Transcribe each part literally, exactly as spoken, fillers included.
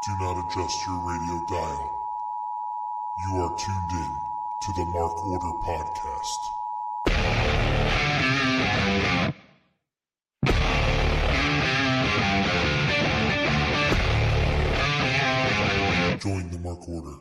Do not adjust your radio dial. You are tuned in to the Mark Order Podcast. Join the Mark Order.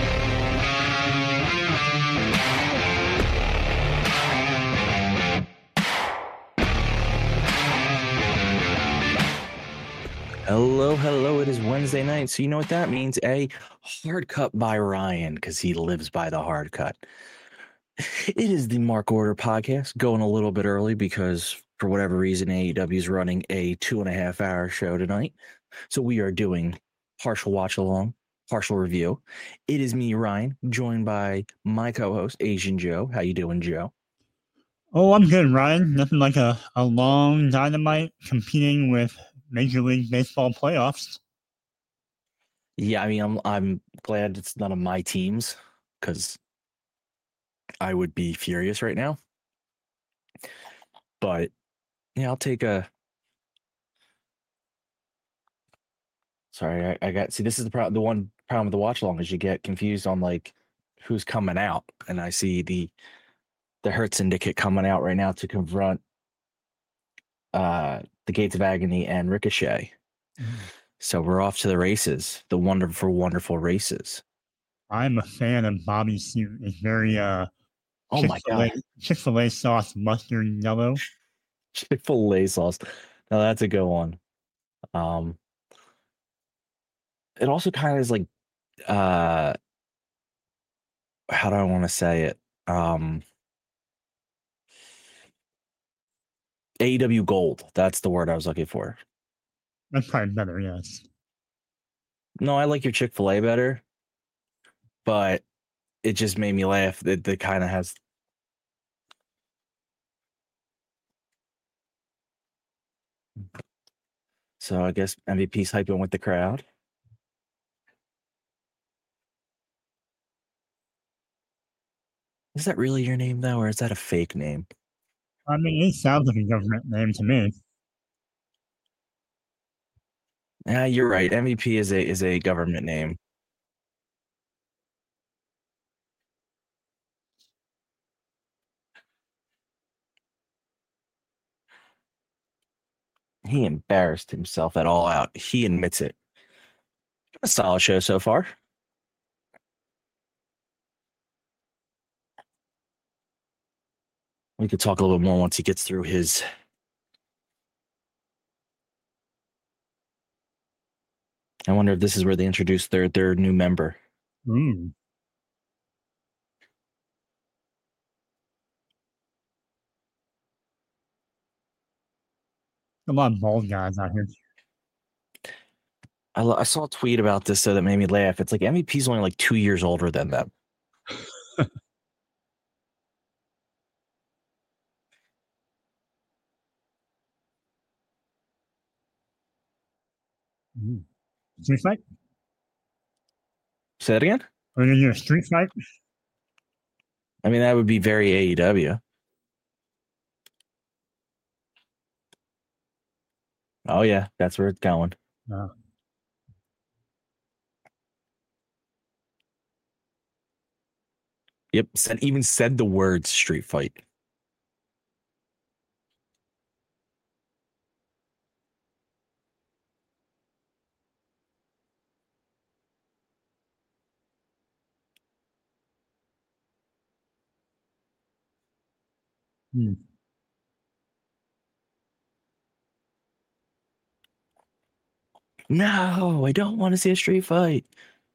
Hello, hello. It is Wednesday night, so you know what that means. A hard cut by Ryan, because he lives by the hard cut. It is the Mark Order Podcast, going a little bit early because for whatever reason, A E W is running a two and a half hour show tonight. So we are doing partial watch along, partial review. It is me, Ryan, joined by my co-host, Asian Joe. How you doing, Joe? Oh, I'm good, Ryan. Nothing like a, a long dynamite competing with Major League Baseball playoffs. Yeah, I mean, I'm I'm glad it's none of my teams because I would be furious right now. But yeah, I'll take a. Sorry, I, I got. See, this is the problem. The one problem with the watch along is you get confused on like who's coming out, and I see the the Hurt Syndicate coming out right now to confront uh, the Gates of Agony and Ricochet. Mm. So we're off to the races, the wonderful, wonderful races. I'm a fan of Bobby's suit. It's very uh, oh my god, Chick-fil-A sauce, mustard yellow. Chick-fil-A sauce. Now that's a good one. Um, it also kind of is like, uh, how do I want to say it? Um, A E W Gold. That's the word I was looking for. That's probably better, yes. No, I like your Chick-fil-A better, but it just made me laugh. It, it kind of has. So I guess M V P's hyping with the crowd. Is that really your name, though, or is that a fake name? I mean, it sounds like a government name to me. Yeah, you're right. M V P is a is a government name. He embarrassed himself at All Out. He admits it. A solid show so far. We could talk a little bit more once he gets through his. I wonder if this is where they introduce their their new member. Mm. A lot of bald guys out here. I, I saw a tweet about this, so that made me laugh. It's like M V P's only like two years older than them. mm. Street fight? Say that again? Are you a street fight? I mean, that would be very A E W. Oh, yeah, that's where it's going. Uh, yep, said, even said the word street fight. hmm. No, I don't want to see a street fight.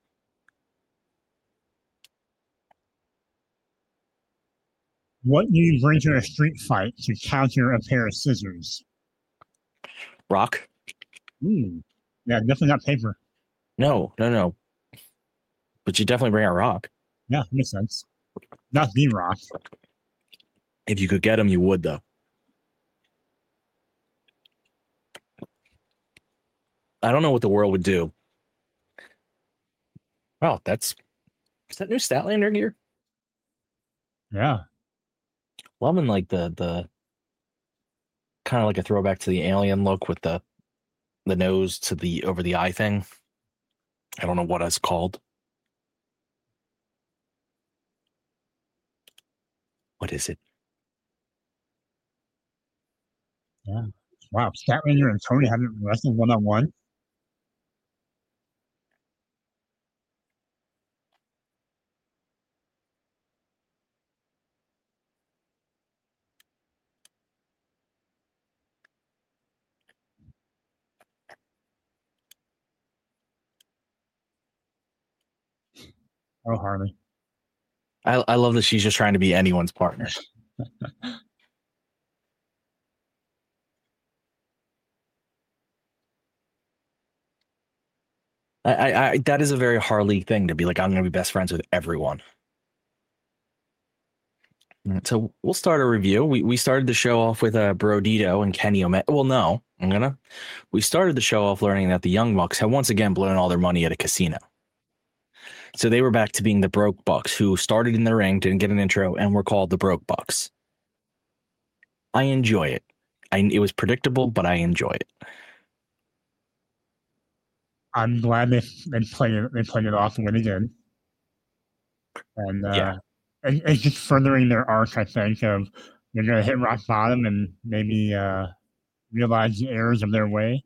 What do you bring to a street fight to counter a pair of scissors? Rock. Mm. Yeah, definitely not paper. No, no, no. But you definitely bring a rock. Yeah, makes sense. Not the rock. If you could get him, you would, though. I don't know what the world would do. Wow, that's is that new Statlander gear? Yeah. Loving like the the kind of like a throwback to the alien look with the the nose to the over the eye thing. I don't know what it's called. What is it? Yeah. Wow. Statlander and Tony haven't wrestled one on one. Oh, Harley. I, I love that she's just trying to be anyone's partner. I, I, I that is a very Harley thing to be like, I'm going to be best friends with everyone. So we'll start a review. We we started the show off with uh, Brodito and Kenny Omega. Well, no, I'm gonna. We started the show off learning that the Young Bucks have once again blown all their money at a casino. So they were back to being the Broke Bucks, who started in the ring, didn't get an intro, and were called the Broke Bucks. I enjoy it. I, it was predictable, but I enjoy it. I'm glad they they played it they played it off and win again. And uh, Yeah. it, it's just furthering their arc, I think, of they're gonna hit rock bottom and maybe uh, realize the errors of their way.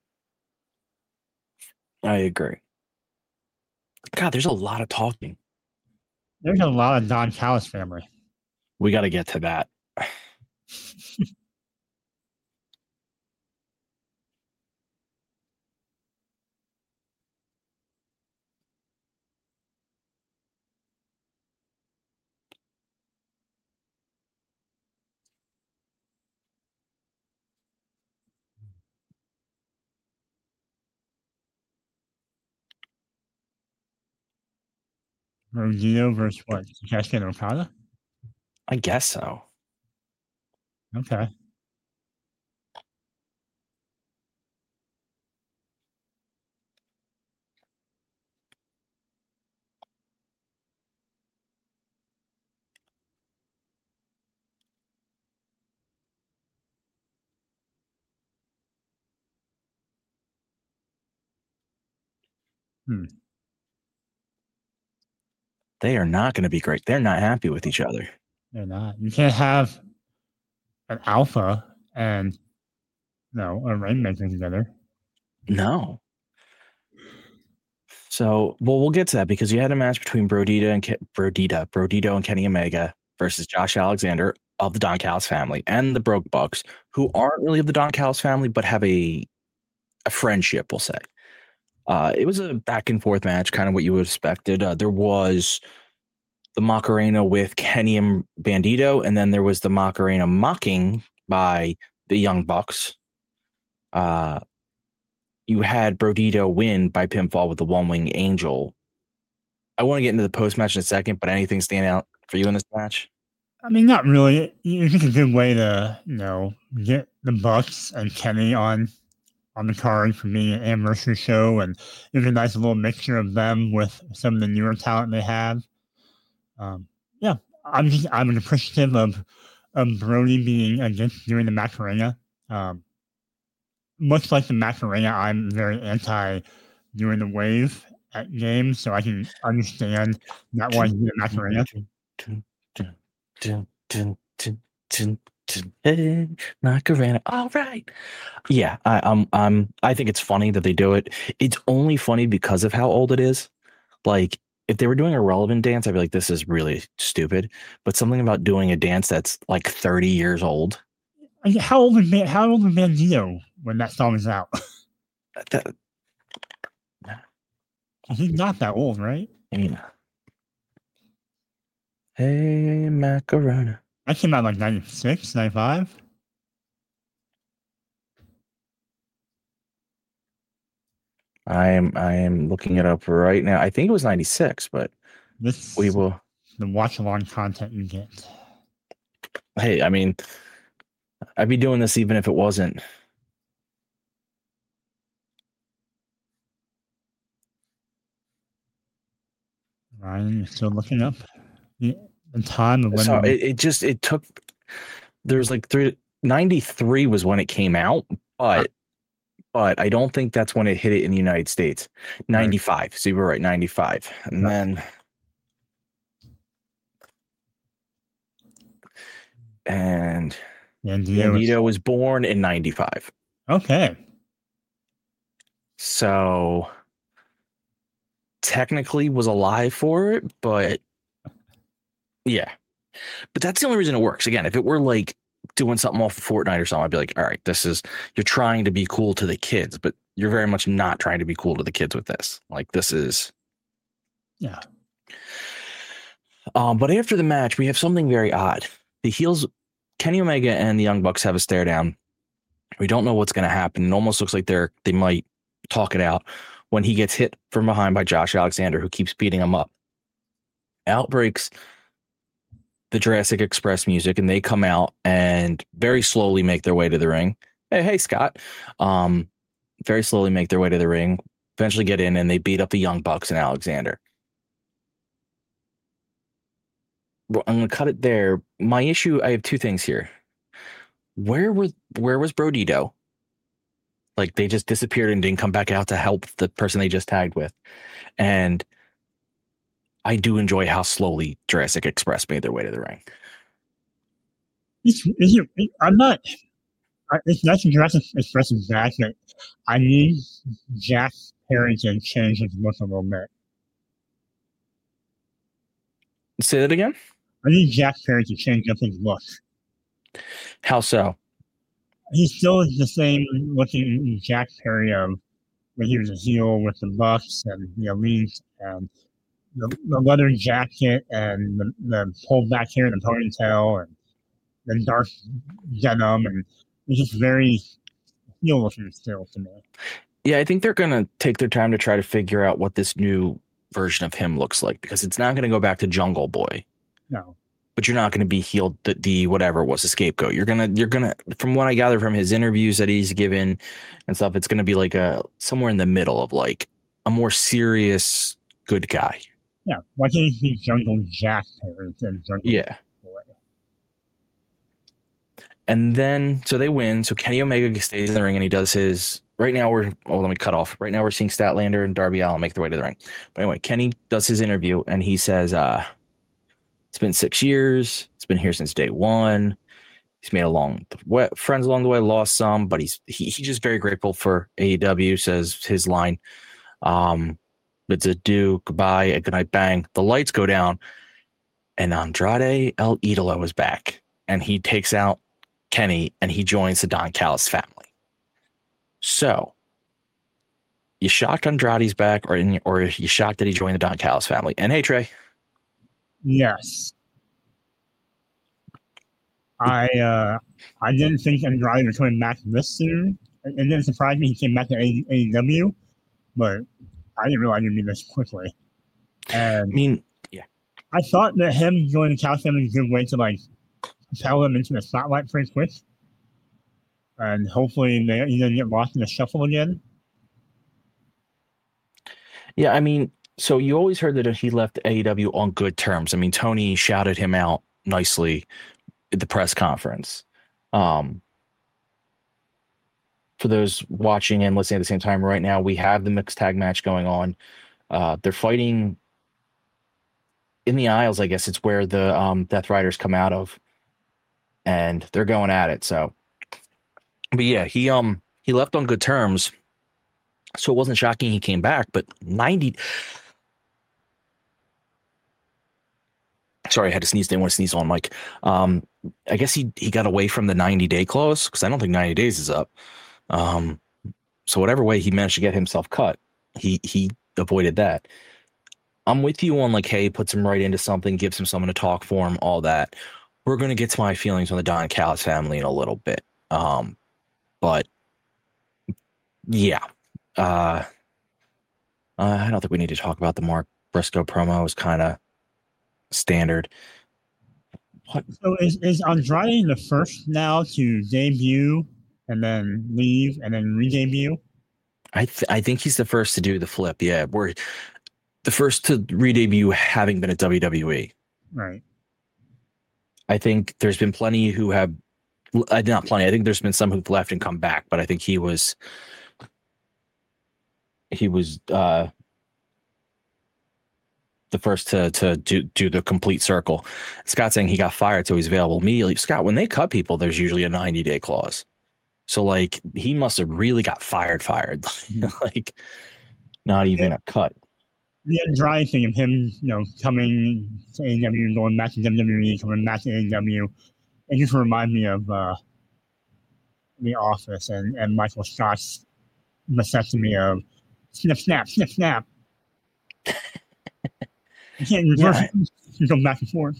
I agree. God, there's a lot of talking. There's a lot of Don Callis family. We got to get to that. Rodeo versus what? Takashi and Okada? I guess so. Okay. Hmm. They are not going to be great. They're not happy with each other. They're not. You can't have an alpha and no a rainmaker together. No. So, well, we'll get to that because you had a match between Brodita and Ke- Brodita, Brodito and Kenny Omega versus Josh Alexander of the Don Callis family and the Broke Bucks, who aren't really of the Don Callis family but have a a friendship, we'll say. Uh, it was a back and forth match, kind of what you would have expected. Uh, there was the Macarena with Kenny and Bandito, and then there was the Macarena mocking by the Young Bucks. Uh, you had Brodito win by pinfall with the One Wing Angel. I want to get into the post match in a second, but anything stand out for you in this match? I mean, not really. It's just a good way to, you know, get the Bucks and Kenny on on the card for being an anniversary show, and it's a nice little mixture of them with some of the newer talent they have. Um, yeah, I'm just I'm appreciative of of Brody being against doing the Macarena. Um, much like the Macarena, I'm very anti doing the wave at games, so I can understand not wanting to do the Macarena. Hey, Macarena. All right. Yeah, I, um, um, I think it's funny that they do it. It's only funny because of how old it is. Like, if they were doing a relevant dance, I'd be like, this is really stupid. But something about doing a dance that's like thirty years old. How old was Man- How old was Bandito when that song was out? That, He's not that old, right? I mean, hey, Macarena. That came out like ninety-six, ninety-five. I am I am looking it up right now. I think it was ninety-six, but This we will. the watch along content you get. Hey, I mean, I'd be doing this even if it wasn't. Ryan, you're still looking up the, the time of when So the- it, it just it took. There's like three ninety-three was when it came out, but but I don't think that's when it hit it in the United States. ninety-five. Right. So you were right, ninety-five. And right. then and Bandito was born in ninety-five. Okay. So technically was alive for it, but yeah. But that's the only reason it works. Again, if it were like doing something off of Fortnite or something, I'd be like, all right, this is, you're trying to be cool to the kids, but you're very much not trying to be cool to the kids with this. Like, this is. Yeah. Um, but after the match, we have something very odd. The heels, Kenny Omega and the Young Bucks have a stare down. We don't know what's going to happen. It almost looks like they're, they might talk it out when he gets hit from behind by Josh Alexander, who keeps beating him up. Out breaks the Jurassic Express music, and they come out and very slowly make their way to the ring. Hey, hey, Scott. Um, very slowly make their way to the ring, eventually get in, and they beat up the Young Bucks and Alexander. Well, I'm going to cut it there. My issue, I have two things here. Where were where was Brodito? Like, they just disappeared and didn't come back out to help the person they just tagged with. And I do enjoy how slowly Jurassic Express made their way to the ring. It's, it's, I'm not. It's nice that Jurassic Express is back, but I need Jack Perry to change his look a little bit. Say that again? I need Jack Perry to change up his look. How so? He still is the same looking Jack Perry of when he was a heel with the Bucks and the Elite and the, the leather jacket and the, the pulled back hair and the ponytail and the dark denim, and it's just very heel looking still to me. Yeah, I think they're gonna take their time to try to figure out what this new version of him looks like, because it's not gonna go back to Jungle Boy. No. But you're not going to be healed the, the whatever was a scapegoat. You're gonna you're gonna from what I gather from his interviews that he's given and stuff, it's gonna be like a somewhere in the middle of like a more serious good guy. Yeah, why can't he be Jungle Jack instead of Jungle Yeah. Boy? And then so they win. So Kenny Omega stays in the ring and he does his. Right now we're oh let me cut off. Right now we're seeing Statlander and Darby Allin make their way to the ring. But anyway, Kenny does his interview and he says, uh. It's been six years. It's been here since day one. He's made a long friends along the way, lost some, but he's he, he's just very grateful for A E W, says his line. Um, it's a do, goodbye, a good night, bang. The lights go down, and Andrade El Idolo is back, and he takes out Kenny, and he joins the Don Callis family. So, you shocked Andrade's back, or, in, or you shocked that he joined the Don Callis family? And hey, Trey. Yes. I uh, I didn't think Andrade was coming back this soon. It didn't surprise me he came back to A E W, but I didn't realize it'd be this quickly. And I mean, yeah. I thought that him joining the Callis family was a good way to like propel him into the spotlight pretty quick. And hopefully they he doesn't get lost in the shuffle again. Yeah, I mean, so you always heard that he left A E W on good terms. I mean, Tony shouted him out nicely at the press conference. Um, for those watching and listening at the same time, right now we have the mixed tag match going on. Uh, they're fighting in the aisles, I guess it's where the um, Death Riders come out of, and they're going at it. So, but yeah, he um he left on good terms, so it wasn't shocking he came back. But ninety. Sorry, I had to sneeze. Didn't want to sneeze on Mike. Um, I guess he he got away from the ninety day clause because I don't think ninety days is up. Um, so whatever way he managed to get himself cut, he he avoided that. I'm with you on like, hey, puts him right into something, gives him someone to talk for him, all that. We're gonna get to my feelings on the Don Callis family in a little bit. Um, but yeah, uh, I don't think we need to talk about the Mark Briscoe promo. It was kind of standard. What? So is, is Andrade the first now to debut and then leave and then re-debut? I th- I think he's the first to do the flip. Yeah, we're the first to re-debut having been at W W E. Right. I think there's been plenty who have uh, not plenty. I think there's been some who've left and come back, but I think he was he was uh, the first to to do, do the complete circle. Scott saying he got fired, so he's available immediately. Scott, when they cut people, there's usually a ninety day clause. So like he must have really got fired, fired, like not even a cut. The dry thing of him, you know, coming to A E W, going back to W W E, coming back to A E W, it just reminds me of uh, The Office and, and Michael Scott's vasectomy of snip, snap, snip, snap. You can't reverse Yeah. it. You go back and forth.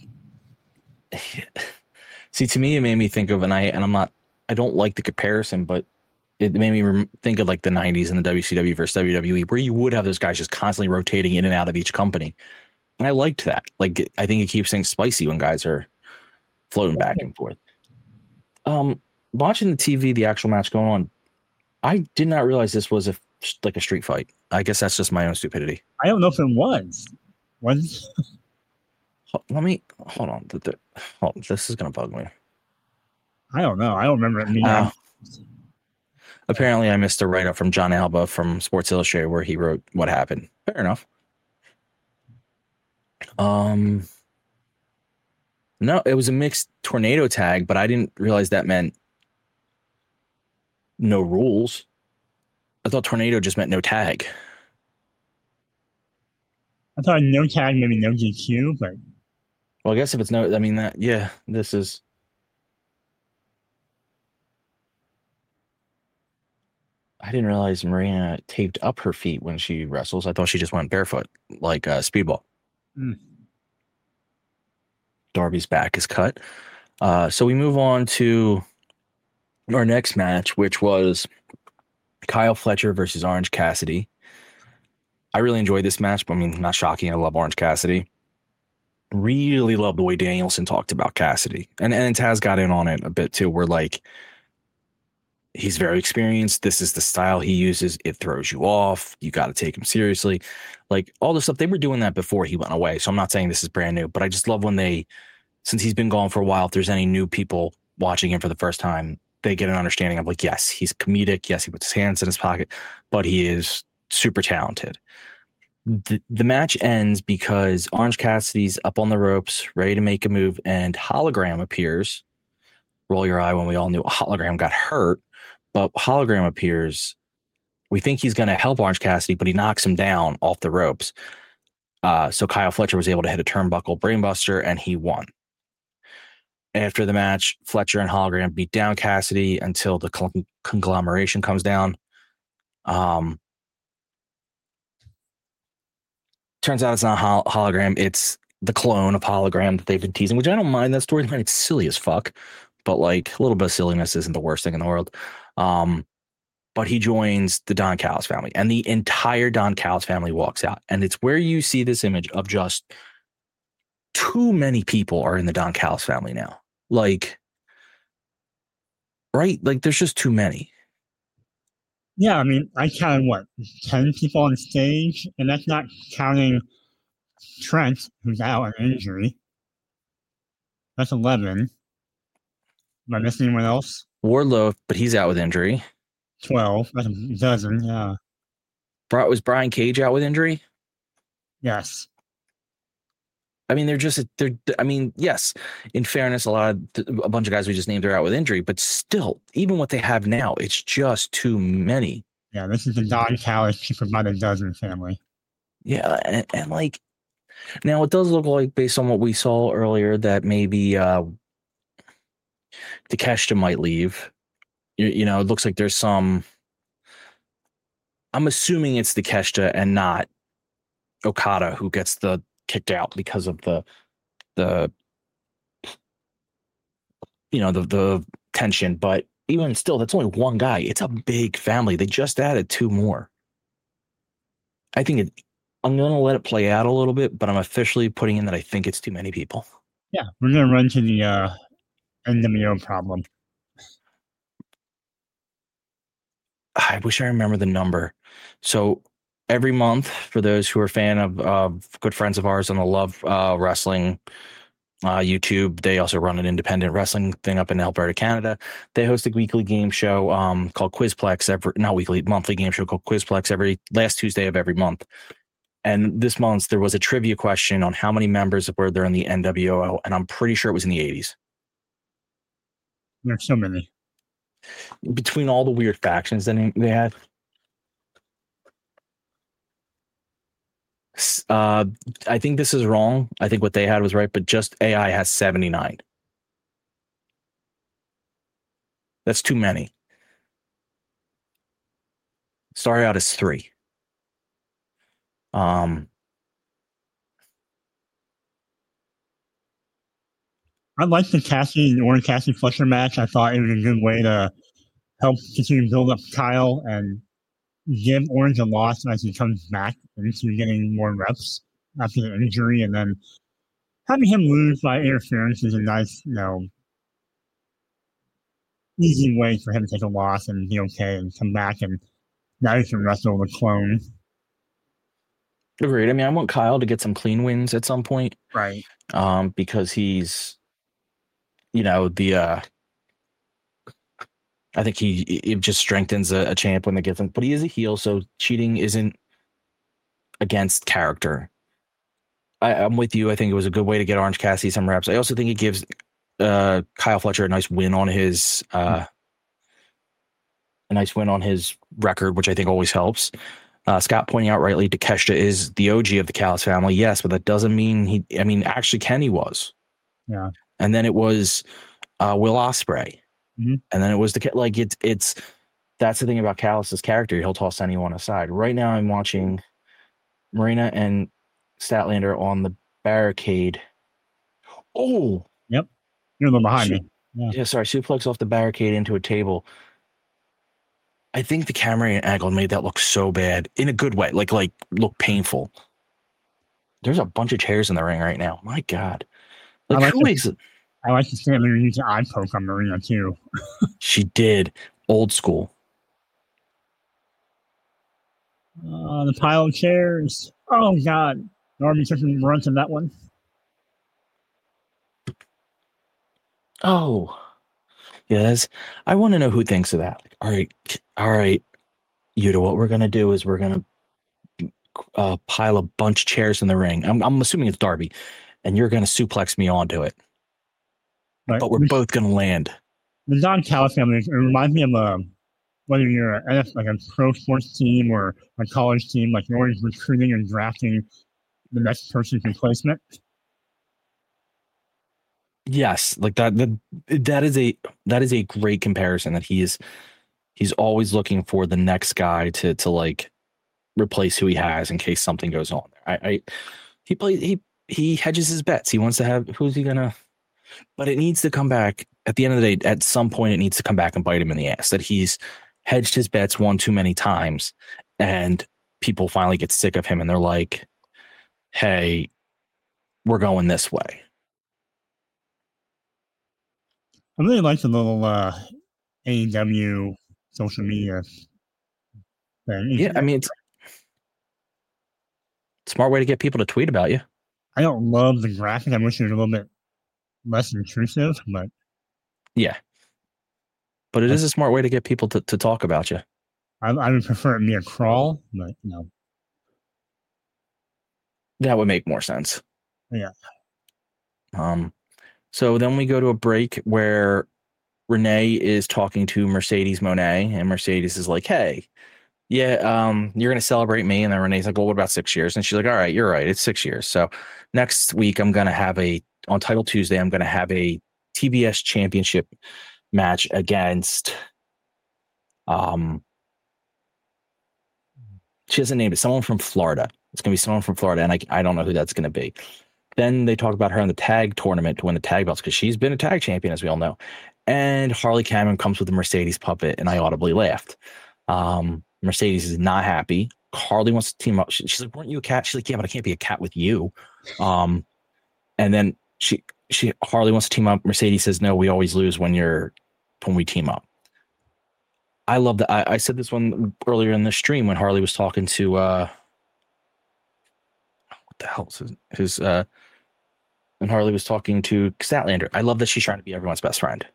See, to me, it made me think of, and I and I'm not, I don't like the comparison, but it made me rem- think of like the nineties and the W C W versus W W E, where you would have those guys just constantly rotating in and out of each company. And I liked that. Like, I think it keeps things spicy when guys are floating back and forth. Um, watching the T V, the actual match going on, I did not realize this was a like a street fight. I guess that's just my own stupidity. I don't know if it was. Was Let me hold on. The, the, hold on. This is gonna bug me. I don't know. I don't remember it being. Uh, apparently, I missed a write up from John Alba from Sports Illustrated where he wrote what happened. Fair enough. Um, no, it was a mixed tornado tag, but I didn't realize that meant no rules. I thought tornado just meant no tag. I thought no tag, maybe no G Q, but Well, I guess if it's no, I mean that, yeah, this is. I didn't realize Marina taped up her feet when she wrestles. I thought she just went barefoot, like uh, Speedball. Mm. Darby's back is cut. Uh, so we move on to our next match, which was Kyle Fletcher versus Orange Cassidy. I really enjoyed this match, but I mean, not shocking. I love Orange Cassidy. Really love the way Danielson talked about Cassidy. And, and Taz got in on it a bit too, where like, he's very experienced. This is the style he uses. It throws you off. You got to take him seriously. Like all the stuff, they were doing that before he went away. So I'm not saying this is brand new, but I just love when they, since he's been gone for a while, if there's any new people watching him for the first time, they get an understanding of like, yes, he's comedic. Yes, he puts his hands in his pocket, but he is super talented. The, the match ends because Orange Cassidy's up on the ropes, ready to make a move, and Hologram appears. Roll your eye when we all knew Hologram got hurt, but Hologram appears. We think he's going to help Orange Cassidy, but he knocks him down off the ropes. Uh, so Kyle Fletcher was able to hit a turnbuckle brainbuster, and he won. After the match, Fletcher and Hologram beat down Cassidy until the con- conglomeration comes down. Um, turns out it's not hol- Hologram. It's the clone of Hologram that they've been teasing, which I don't mind that storyline. It's silly as fuck, but like a little bit of silliness isn't the worst thing in the world. Um, but he joins the Don Callis family, and the entire Don Callis family walks out. And it's where you see this image of just too many people are in the Don Callis family now. Like, right? Like, there's just too many. Yeah, I mean, I counted what, ten people on stage, and that's not counting Trent, who's out on injury. That's eleven. Am I missing anyone else? Wardlow, but he's out with injury. twelve. That's a dozen, yeah. Was Brian Cage out with injury? Yes. I mean, they're just, they're, I mean, yes, in fairness, a lot of, a bunch of guys we just named are out with injury, but still, even what they have now, it's just too many. Yeah, this is the Don Callis cheaper by the dozen family. Yeah, and, and like, now it does look like, based on what we saw earlier, that maybe uh, Takeshita might leave. You, you know, it looks like there's some, I'm assuming it's Takeshita and not Okada who gets the kicked out because of the the you know the the tension, but even still, that's only one guy. It's a big family. They just added two more. I think it, I'm gonna let it play out a little bit, but I'm officially putting in that I think it's too many people. Yeah, we're gonna run to the uh, N W O problem. I wish I remember the number. So every month, for those who are a fan of uh, good friends of ours on the Love uh, Wrestling uh, YouTube. They also run an independent wrestling thing up in Alberta, Canada. They host a weekly game show um, called Quizplex, every, not weekly, monthly game show called Quizplex every last Tuesday of every month. And this month, there was a trivia question on how many members were there in the N W O, and I'm pretty sure it was in the eighties. There's so many. Between all the weird factions that they had. Uh, I think this is wrong. I think what they had was right, but just A I has seventy-nine. That's too many. Started out as three. Um, I liked the Cassie and Orange Cassie Fletcher match. I thought it was a good way to help continue to build up Kyle and give Orange a loss as he comes back into getting more reps after the injury, and then having him lose by interference is a nice, you know, easy way for him to take a loss and be okay and come back, and now he can wrestle the clone. Agreed. I mean, I want Kyle to get some clean wins at some point. Right. Um, because he's, you know, the, uh, I think he, it just strengthens a, a champ when they get them, but he is a heel. So cheating isn't against character. I, I'm with you. I think it was a good way to get Orange Cassidy some reps. I also think it gives uh, Kyle Fletcher a nice win on his, uh, a nice win on his record, which I think always helps. Uh, Scott pointing out rightly, Takeshita is the O G of the Callis family. Yes, but that doesn't mean he, I mean, actually Kenny was. Yeah. And then it was uh, Will Ospreay. Mm-hmm. And then it was the, like, it's, it's, that's the thing about Callis's character. He'll toss anyone aside. Right now I'm watching Marina and Statlander on the barricade. Oh, yep. You're a little behind Su- me. Yeah. yeah, sorry. Suplex off the barricade into a table. I think the camera angle made that look so bad in a good way, like like look painful. There's a bunch of chairs in the ring right now. My God, like, like who the, is it? I like to stand there and use the eye poke on Marina too. She did old school. Uh, the pile of chairs. Oh God, Norman took some runs in that one. Oh, yes. I want to know who thinks of that. All right, all right, Yuta. What we're gonna do is we're gonna uh, pile a bunch of chairs in the ring. I'm, I'm assuming it's Darby, and you're gonna suplex me onto it. Right. But we're the, both gonna land. The Don Callis family. It reminds me of uh, whether you're a, like a pro sports team or a college team. Like you're always recruiting and drafting the next person's replacement. Yes, like that, that that is a that is a great comparison. That he is he's always looking for the next guy to to like replace who he has in case something goes on. I, I he plays he he hedges his bets. He wants to have who's he gonna, but it needs to come back at the end of the day. At some point, it needs to come back and bite him in the ass. That he's hedged his bets one too many times, and people finally get sick of him, and they're like, "Hey, we're going this way." I really like the little uh, A E W social media thing. Yeah, I mean, it's a smart way to get people to tweet about you. I don't love the graphic. I wish it was a little bit less intrusive, but yeah. But it is a smart way to get people to, to talk about you. I, I would prefer it be a crawl, but you know. That would make more sense. Yeah. Um. So then we go to a break where Renee is talking to Mercedes Moné, and Mercedes is like, "Hey, yeah, um, you're going to celebrate me." And then Renee's like, "Well, what about six years?" And she's like, "All right, you're right. It's six years. So next week, I'm going to have a, on Title Tuesday, I'm going to have a T B S championship match against, um, she hasn't named it, someone from Florida. It's going to be someone from Florida, and I, I don't know who that's going to be." Then they talk about her in the tag tournament to win the tag belts because she's been a tag champion, as we all know. And Harley Cameron comes with a Mercedes puppet, and I audibly laughed. Um, Mercedes is not happy. Harley wants to team up. She, she's like, "Weren't you a cat?" She's like, "Yeah, but I can't be a cat with you." Um, and then she she Harley wants to team up. Mercedes says, "No, we always lose when you're when we team up." I love that. I, I said this one earlier in the stream when Harley was talking to uh, what the hell is his, his uh, and Harley was talking to Statlander. I love that she's trying to be everyone's best friend.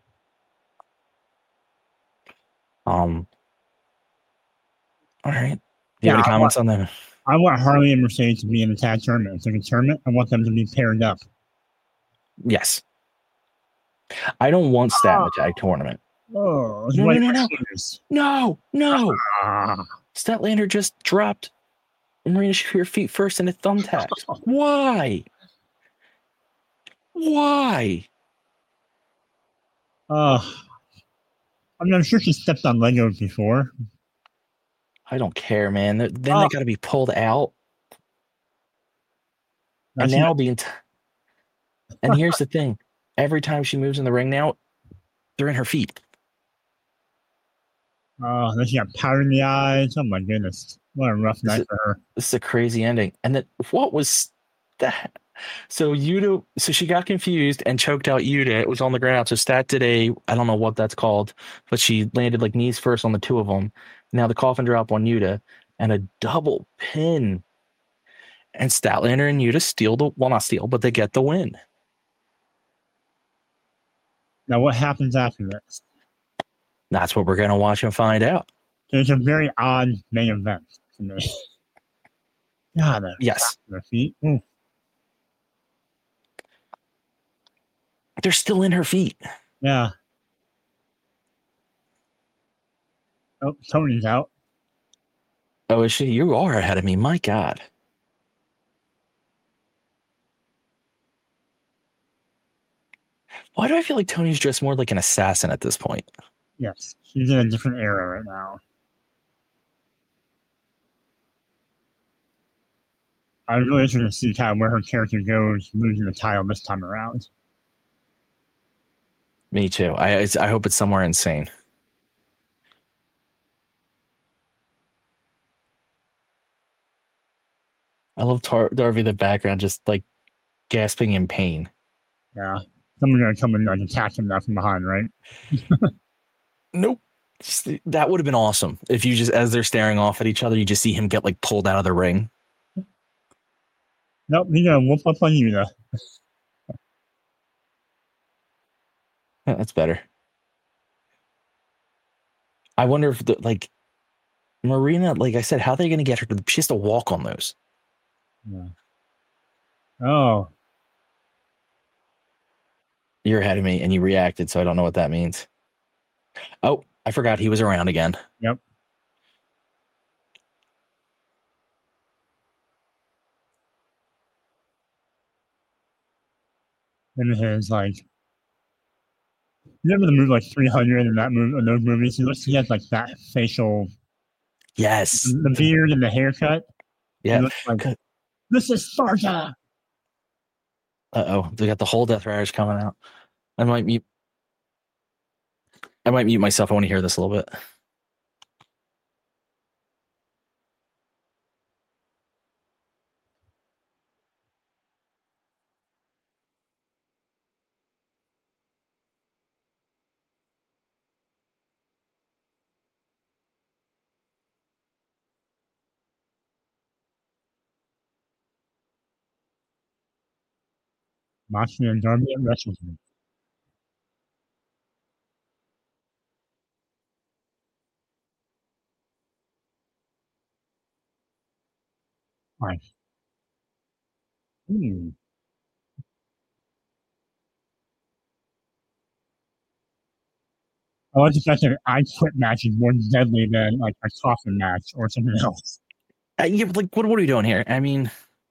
Um. All right. Do you Yeah, have any I comments want, on that? I want Harley and Mercedes to be in the tag tournament. If it's a tournament, I want them to be paired up. Yes. I don't want Stat in Oh, the tag tournament. oh No, no, no, no. Shooters. No, no. Ah. Statlander just dropped Marina Shafir feet first in a thumbtacks. Why? Why? Oh. I mean, I'm sure she stepped on Legos before. I don't care, man. Then Oh. they got to be pulled out. That's and now the ent- and here's the thing: every time she moves in the ring now, they're in her feet. Oh, then she got powder in the eyes. Oh my goodness, what a rough This night is- for her. This is a crazy ending. And that what was that? So Yuta, so she got confused and choked out Yuta. It was on the ground. So Stat did a, I don't know what that's called, but she landed like knees first on the two of them. Now the coffin drop on Yuta and a double pin. And Statlander and Yuta steal the, well, not steal, but they get the win. Now, what happens after this? That's what we're going to watch and find out. There's a very odd main event to me. God, yes. Their feet. Ooh. They're still in her feet. Yeah. Oh, Tony's out. Oh, is she? You are ahead of me. My God. Why do I feel like Tony's dressed more like an assassin at this point? Yes, she's in a different era right now. I'm really interested to see kind of where her character goes losing the title this time around. Me too. I I hope it's somewhere insane. I love Tar- Darby in the background, just like gasping in pain. Yeah. Someone's going to come and like, attack him now from behind, right? Nope. Just, that would have been awesome if you just, as they're staring off at each other, you just see him get like pulled out of the ring. Nope, he's going to whoop up on you, though. Yeah, that's better. I wonder if, the, like, Marina, like I said, how are they going to get her to, she has to walk on those. Yeah. Oh. You're ahead of me and you reacted, so I don't know what that means. Oh, I forgot he was around again. Yep. And his, like, remember the movie like three hundred in that movie, in those movies? He looks, he has like that facial. Yes. The beard and the haircut. Yeah. He looks like, this is Sparta. Uh-oh. They got the whole Death Riders coming out. I might mute. I might mute myself. I want to hear this a little bit. Moxley and Darby at WrestleMania. Fine. Hmm. I like the fact that an I quit match is more deadly than like a coffin match or something else. Uh, yeah, like what? What are we doing here? I mean,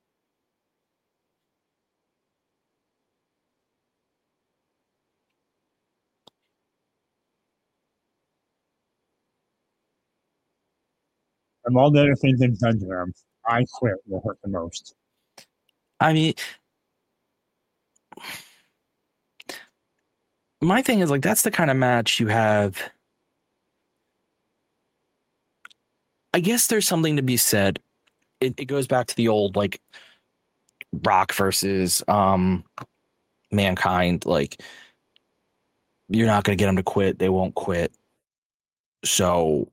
Of all the other things they've done to them, I quit will hurt the most. I mean, my thing is like that's the kind of match you have. I guess there's something to be said. It, it goes back to the old like Rock versus um Mankind. Like you're not going to get them to quit; they won't quit. So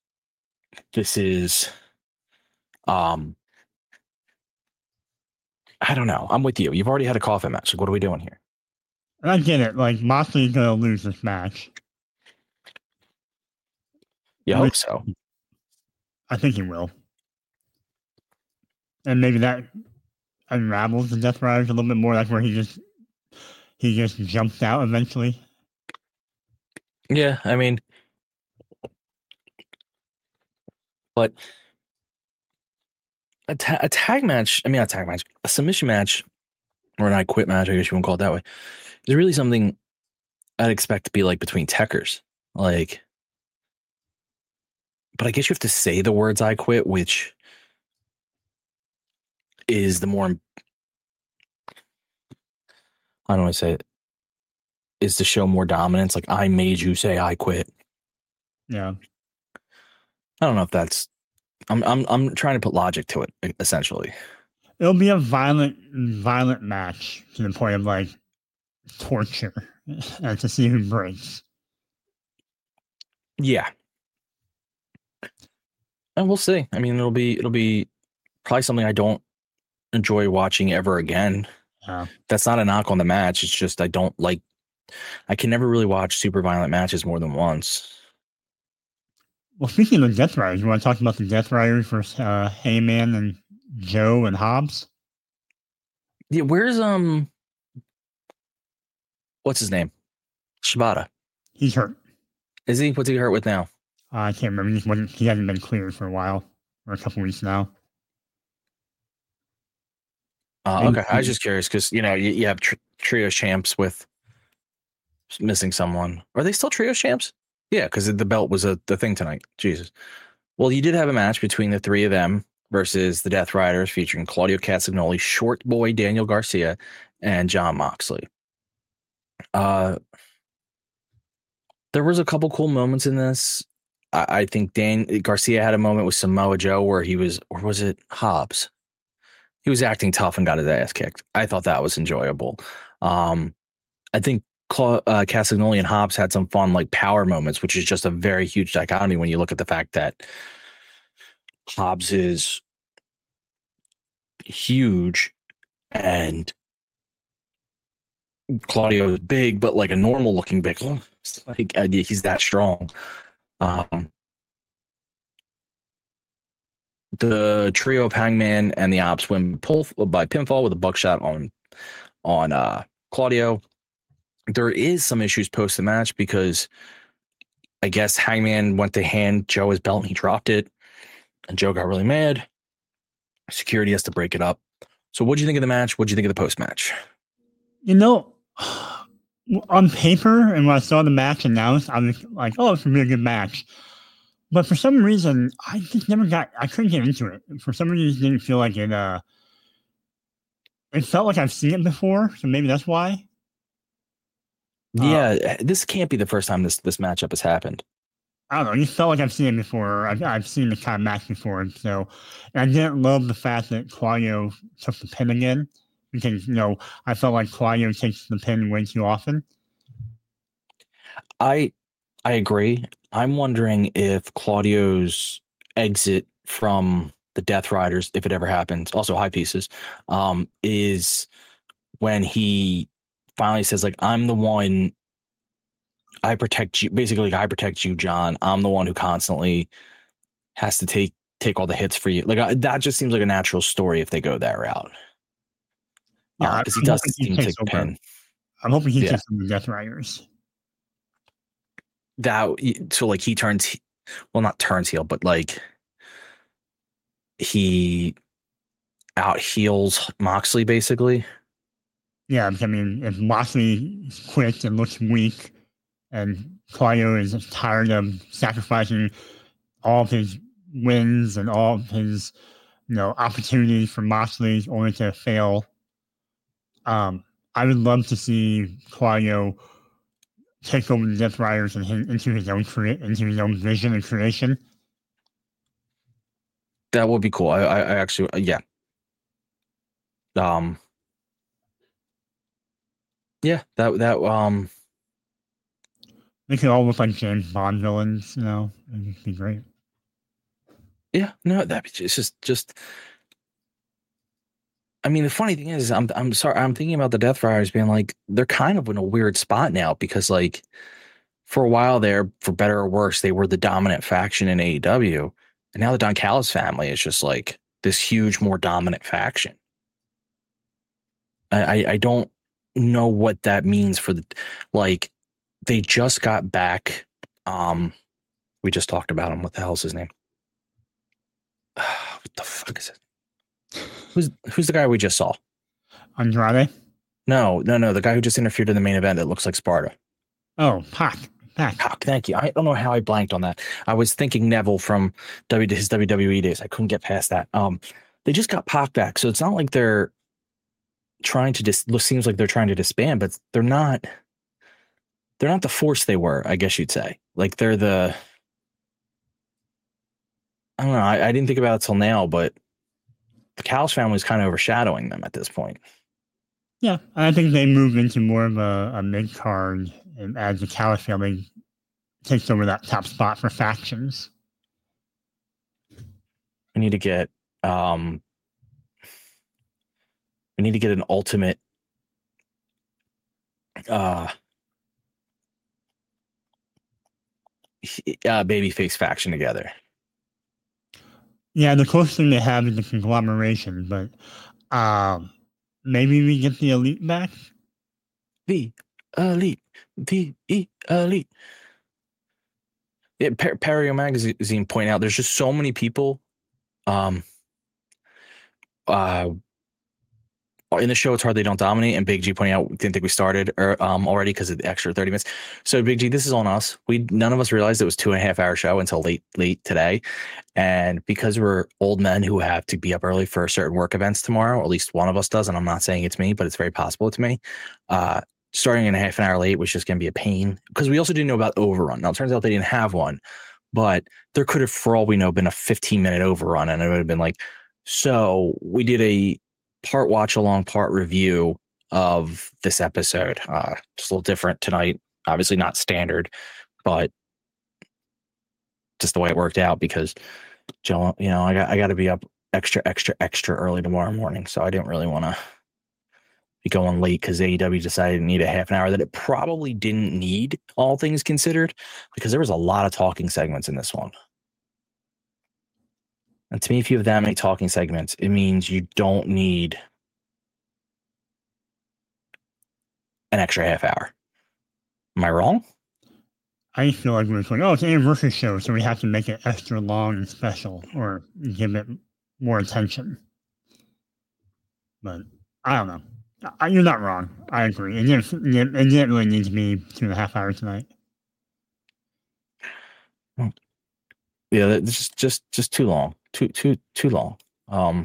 this is um I don't know. I'm with you. You've already had a coffin match. Like, what are we doing here? And I get it. Like Moxley's gonna lose this match. You I hope mean, so. I think he will. And maybe that unravels the Death Riders a little bit more, like where he just he just jumps out eventually. Yeah, I mean, but a, ta- a tag match, I mean, not a tag match, a submission match, or an I quit match, I guess you want to call it that way, is really something I'd expect to be like between techers. Like, but I guess you have to say the words I quit, which is the more, I don't want to say it, is to show more dominance. Like, I made you say I quit. Yeah. I don't know if that's, I'm, I'm, I'm trying to put logic to it, essentially. It'll be a violent, violent match to the point of like torture and to see who breaks. Yeah. And we'll see. I mean, it'll be, it'll be probably something I don't enjoy watching ever again. Yeah. That's not a knock on the match. It's just I don't like. I can never really watch super violent matches more than once. Well, speaking of Death Riders, you want to talk about the Death Riders versus uh, Heyman and Joe and Hobbs? Yeah, where's um, what's his name? Shibata. He's hurt. Is he? What's he hurt with now? Uh, I can't remember. He, wasn't, he hasn't been cleared for a while, or a couple weeks now. Uh, okay, I was just curious because you know you, you have tr- trio champs with missing someone. Are they still trio champs? Yeah, because the belt was a the thing tonight. Jesus. Well, you did have a match between the three of them versus the Death Riders, featuring Claudio Castagnoli, Short Boy Daniel Garcia, and Jon Moxley. Uh, there was a couple cool moments in this. I, I think Dan Garcia had a moment with Samoa Joe where he was, or was it Hobbs? He was acting tough and got his ass kicked. I thought that was enjoyable. Um, I think Cla- uh, Castagnoli and Hobbs had some fun, like power moments, which is just a very huge dichotomy when you look at the fact that Hobbs is huge and Claudio is big, but like a normal looking big. It's like uh, he's that strong. Um, the trio of Hangman and the Ops win pull by pinfall with a buckshot on on uh, Claudio. There is some issues post the match because I guess Hangman went to hand Joe his belt and he dropped it, and Joe got really mad. Security has to break it up. So, what do you think of the match? What do you think of the post match? You know, on paper, and when I saw the match announced, I was like, "Oh, it's gonna be a good match." But for some reason, I just never got. I couldn't get into it. For some reason, it didn't feel like it. Uh, it felt like I've seen it before, so maybe that's why. Yeah, uh, this can't be the first time this this matchup has happened. I don't know. It just felt like I've seen it before. I've, I've seen the kind of match before, so and I didn't love the fact that Claudio took the pin again because you know I felt like Claudio takes the pin way too often. I I agree. I'm wondering if Claudio's exit from the Death Riders, if it ever happens, also high pieces, um, is when he finally says, like, I'm the one, I protect you, basically, like, I protect you, John. I'm the one who constantly has to take take all the hits for you. Like, I, that just seems like a natural story if they go that route. Yeah, Because uh, I'm he does hoping he seem to takes take the over. pin. I'm hoping he Yeah. takes the Death Riders. That so like he turns, well, not turns heel, but like he out heals Moxley basically. Yeah, I mean, if Moxley quits and looks weak, and Claudio is tired of sacrificing all of his wins and all of his, you know, opportunities for Moxley only to fail, um, I would love to see Claudio take over the Death Riders and his, into his own crea- into his own vision and creation. That would be cool. I, I, I actually, yeah. Um, yeah, that that um, They could all look like James Bond villains, you know. It'd be great. yeah, no, that it's just just I mean, the funny thing is, I'm I'm sorry, I'm thinking about the Death Friars being like they're kind of in a weird spot now because like for a while there, for better or worse, they were the dominant faction in A E W, and now the Don Callis family is just like this huge, more dominant faction. I I, I don't know what that means for the like they just got back. Um, we just talked about him. What the hell's his name? What the fuck is it? Who's who's the guy we just saw? Andrade? No, no, no. The guy who just interfered in the main event that looks like Sparta. Oh, Pac. Pac. Pac, thank you. I don't know how I blanked on that. I was thinking Neville from w, his W W E days. I couldn't get past that. Um, they just got Pac back, so it's not like they're trying to dis. Seems like they're trying to disband, but they're not. They're not the force they were. I guess you'd say. Like they're the. I don't know. I, I didn't think about it till now, but the Callis family is kind of overshadowing them at this point. Yeah, I think they move into more of a, a mid card, and as the Callis family takes over that top spot for factions. We need to get. Um, we need to get an ultimate. Uh, uh babyface faction together. Yeah, the closest thing they have is the conglomeration, but um, maybe we get the elite back. The elite, the elite. Yeah, per- Perio magazine point out there's just so many people. Um, uh, in the show, it's hard they don't dominate. And Big G pointing out, didn't think we started or um already because of the extra thirty minutes. So Big G, this is on us. We none of us realized it was two and a half hour show until late late today, and because we're old men who have to be up early for certain work events tomorrow, or at least one of us does, and I'm not saying it's me, but it's very possible it's me. Uh, starting in a half an hour late was just going to be a pain because we also didn't know about overrun. Now it turns out they didn't have one, but there could have, for all we know, been a fifteen minute overrun, and it would have been like. So we did a part watch along, part review of this episode. Uh, just a little different tonight. Obviously not standard, but just the way it worked out because Joe, you know, I got I got to be up extra, extra, extra early tomorrow morning, so I didn't really want to be going late because A E W decided to need a half an hour that it probably didn't need, all things considered, because there was a lot of talking segments in this one. And to me, if you have that many talking segments, it means you don't need an extra half hour. Am I wrong? I feel like we're going, oh, it's an anniversary show, so we have to make it extra long and special or give it more attention. But I don't know. I, you're not wrong. I agree. It didn't, it didn't really need to be two and a half hours tonight. Yeah, it's just just just too long. Too too too long. Um.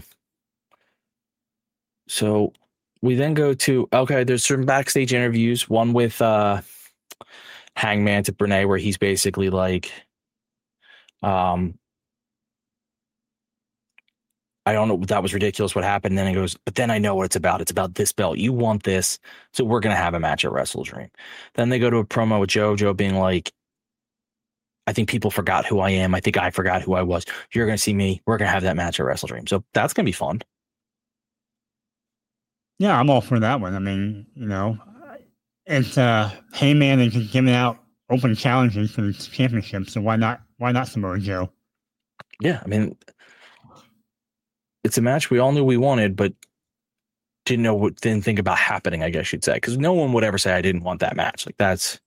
So we then go to okay. There's some backstage interviews. One with uh, Hangman to Brene, where he's basically like, um, I don't know. That was ridiculous. What happened? And then he goes, but then I know what it's about. It's about this belt. You want this, so we're gonna have a match at Wrestle Dream. Then they go to a promo with Joe. Joe being like, I think people forgot who I am. I think I forgot who I was. You're going to see me. We're going to have that match at Wrestle Dream. So that's going to be fun. Yeah, I'm all for that one. I mean, you know, it's uh, Heyman and giving out open challenges for the championship. So why not? Why not Samoa Joe? Yeah, I mean, it's a match we all knew we wanted, but didn't know what, didn't think about happening. I guess you'd say, because no one would ever say I didn't want that match. Like that's.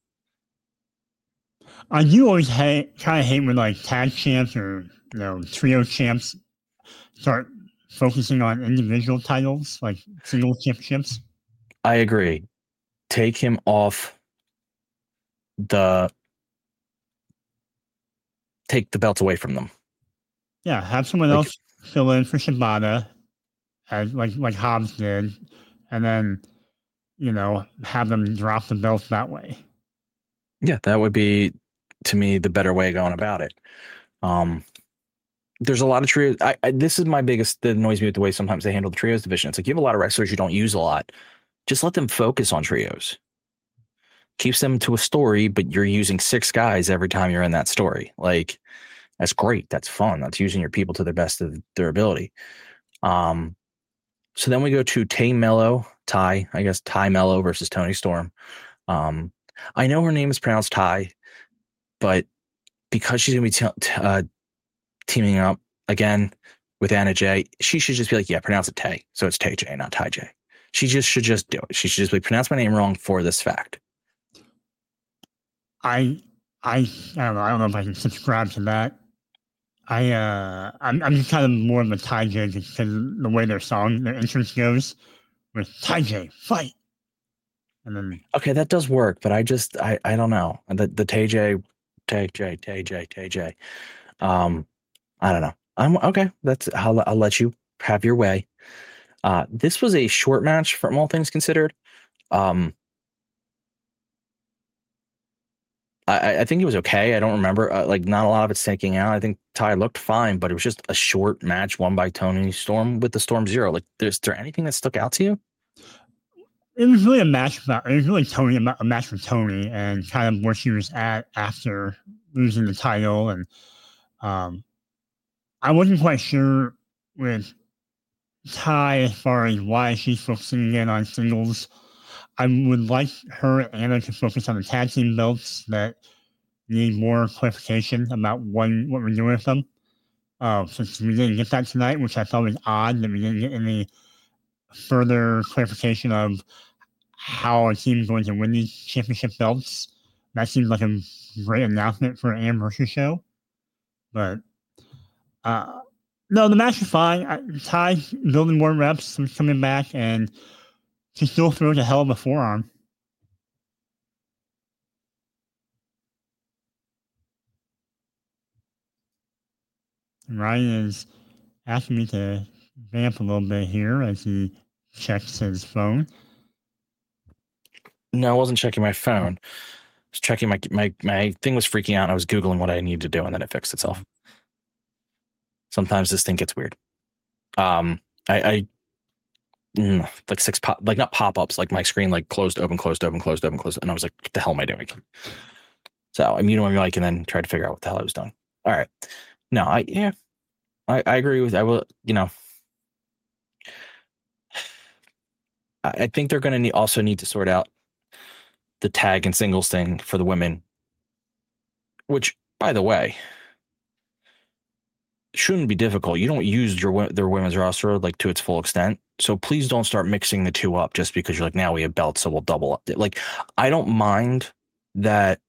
I do always hate, kind of hate when like tag champs or you know trio champs start focusing on individual titles, like single championships. I agree. Take him off the. Take the belts away from them. Yeah, have someone like, else fill in for Shibata, as like like Hobbs did, and then you know have them drop the belts that way. Yeah, that would be. To me, the better way of going about it. Um, there's a lot of trios. I, I, this is my biggest, that annoys me with the way sometimes they handle the trios division. It's like you have a lot of wrestlers you don't use a lot. Just let them focus on trios. Keeps them to a story, but you're using six guys every time you're in that story. Like, that's great. That's fun. That's using your people to the best of their ability. Um, So then we go to Tay Mello, Ty, I guess Ty Mello versus Toni Storm. Um, I know her name is pronounced Ty, but because she's going to be t- t- uh, teaming up again with Anna Jay, she should just be like, yeah, pronounce it Tay. So it's Tay J, not Ty J. She just should just do it. She should just be pronounce my name wrong for this fact. I, I, I don't know. I don't know if I can subscribe to that. I, uh, I'm, I'm just kind of more of a Ty J because the way their song, their entrance goes with Ty J, fight. And then, okay, that does work, but I just, I, I don't know. The, the Tay J, Tay J, Tay J, Tay J. Um, I don't know. I'm okay. That's, I'll, I'll let you have your way. Uh, this was a short match from all things considered. Um, I, I think it was okay. I don't remember. Uh, like, not a lot of it sticking out. I think Ty looked fine, but it was just a short match won by Toni Storm with the Storm Zero. Like, is there anything that stuck out to you? it was really a match about, it was really Toni, a match for Toni and kind of where she was at after losing the title. And um, I wasn't quite sure with Ty as far as why she's focusing in on singles. I would like her and Anna to focus on the tag team belts that need more clarification about one, what we're doing with them. Uh, since we didn't get that tonight, which I thought was odd that we didn't get any further clarification of how a team is going to win these championship belts. That seems like a great announcement for an anniversary show. But uh, no, the match is fine. I, Ty building more reps, coming back, and she still throws a hell of a forearm. Ryan is asking me to vamp a little bit here as he checks his phone. No, I wasn't checking my phone. I was checking my my my thing was freaking out. And I was Googling what I needed to do, and then it fixed itself. Sometimes this thing gets weird. Um, I, I mm, like six pop, like not pop ups, like my screen like closed, open, closed, open, closed, open, closed, and I was like, what the hell am I doing? So I muted my mic and then tried to figure out what the hell I was doing. All right, no, I yeah, I, I agree with. I will, you know. I think they're going to need, also need to sort out the tag and singles thing for the women, which, by the way, shouldn't be difficult. You don't use your their women's roster like to its full extent, so please don't start mixing the two up just because you're like, now we have belts, so we'll double up. Like, I don't mind that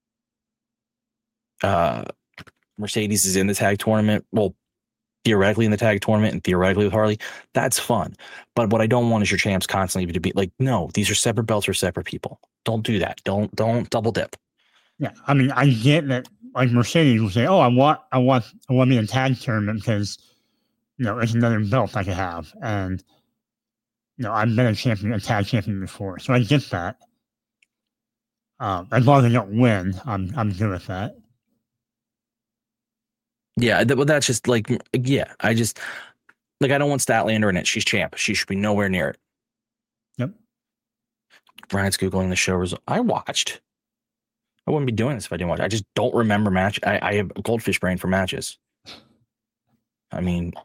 uh, Mercedes is in the tag tournament. Well, theoretically in the tag tournament and theoretically with Harley, that's fun. But what I don't want is your champs constantly to be like, no, these are separate belts for separate people. Don't do that. Don't don't double dip. Yeah, I mean, I get that. Like Mercedes will say, "Oh, I want, I want, I want me in tag tournament because, you know, it's another belt I could have." And you know, I've been a champion, a tag champion before, so I get that. Um, as long as I don't win, I'm I'm good with that. Yeah, that, well, that's just like, yeah, I just, like, I don't want Statlander in it. She's champ. She should be nowhere near it. Yep. Brian's Googling the show result. I watched. I wouldn't be doing this if I didn't watch. I just don't remember match. I, I have a goldfish brain for matches. I mean,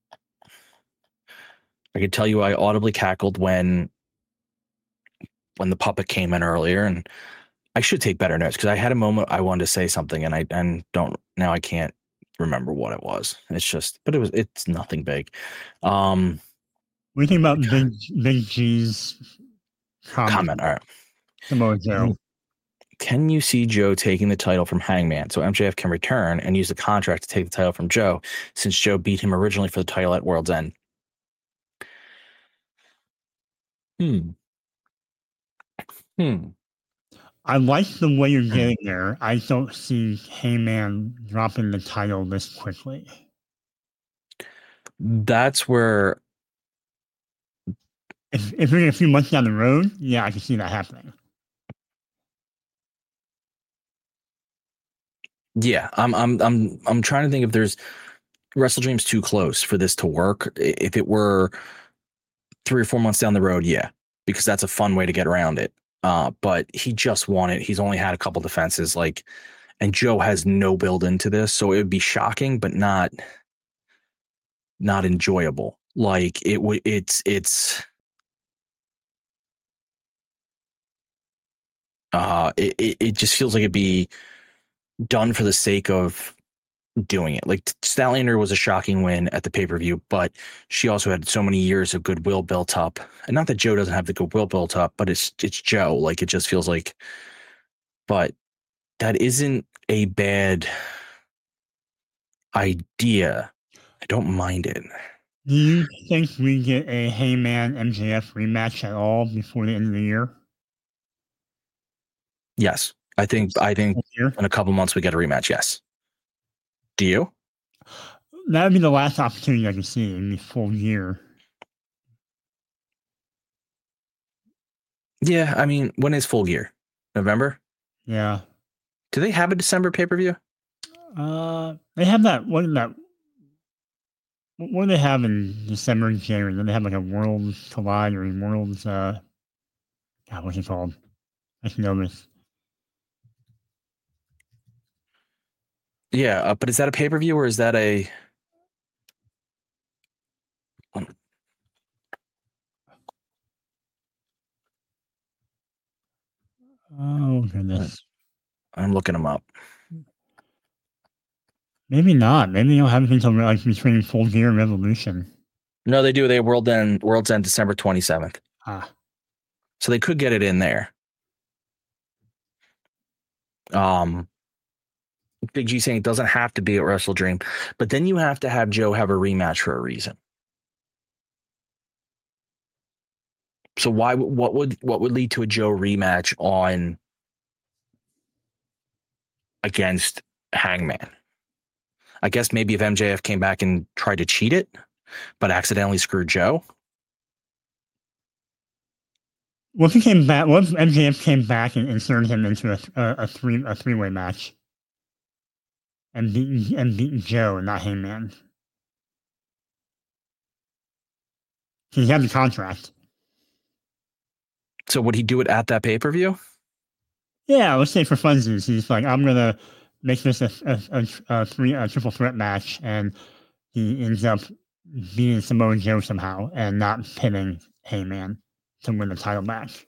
I could tell you I audibly cackled when when the puppet came in earlier, and I should take better notes because I had a moment I wanted to say something, and I and don't now I can't remember what it was. It's just, but it was it's nothing big. Um, what do you think about Big Big G's comment? comment all right. Samoa Joe. Can you see Joe taking the title from Hangman so M J F can return and use the contract to take the title from Joe, since Joe beat him originally for the title at World's End? Hmm. Hmm. I like the way you're getting there. I don't see Hangman dropping the title this quickly. That's where, if if we're a few months down the road, yeah, I can see that happening. Yeah, I'm I'm I'm I'm trying to think if there's Wrestle Dream's too close for this to work. If it were three or four months down the road, yeah, because that's a fun way to get around it. Uh, but he just won it. He's only had a couple defenses, like, and Joe has no build into this, so it would be shocking, but not not enjoyable. Like it would, it's it's. Uh, it, it it just feels like it'd be done for the sake of doing it. Like Statlander was a shocking win at the pay-per-view, but she also had so many years of goodwill built up. And not that Joe doesn't have the goodwill built up, but it's it's Joe. Like it just feels like, but that isn't a bad idea. I don't mind it. Do you think we get a Heyman M J F rematch at all before the end of the year? Yes. I think I think in a couple months we get a rematch, yes. Do you? That would be the last opportunity I can see in the full year. Yeah, I mean, when is Full Gear? November? Yeah. Do they have a December pay-per-view? Uh, they have that. What is that? What do they have in December and January? Then they have like a Worlds Collide or Worlds. Uh, God, what's it called? I should know this. Yeah, uh, but is that a pay-per-view or is that a? Oh goodness! I'm looking them up. Maybe not. Maybe they'll have it until like between Full Gear and Revolution. No, they do. They have World End. World's End December twenty-seventh. Ah. So they could get it in there. Um, Big G saying it doesn't have to be at Wrestle Dream, but then you have to have Joe have a rematch for a reason. So why? What would what would lead to a Joe rematch on against Hangman? I guess maybe if M J F came back and tried to cheat it, but accidentally screwed Joe. What if he came back? What if M J F came back and inserted him into a, a, a three a three way match, and beat and beat Joe and not Hangman? He had the contract. So would he do it at that pay per view? Yeah, let's say for funsies, he's like, I'm gonna make this a, a, a, a three a triple threat match, and he ends up beating Samoa Joe somehow and not pinning Heyman to win the title match.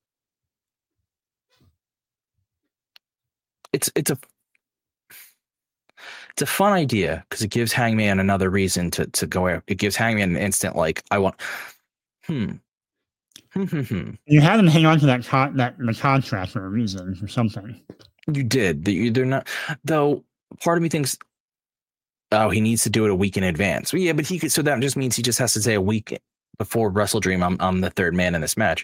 It's it's a it's a fun idea because it gives Hangman another reason to to go out. It gives Hangman an instant like I want. Hmm. You had him hang on to that con- that the contract for a reason or something. You did. They're not though. Part of me thinks, oh, he needs to do it a week in advance. Well, yeah, but he could. So that just means he just has to say a week before Wrestle Dream, I'm I'm the third man in this match.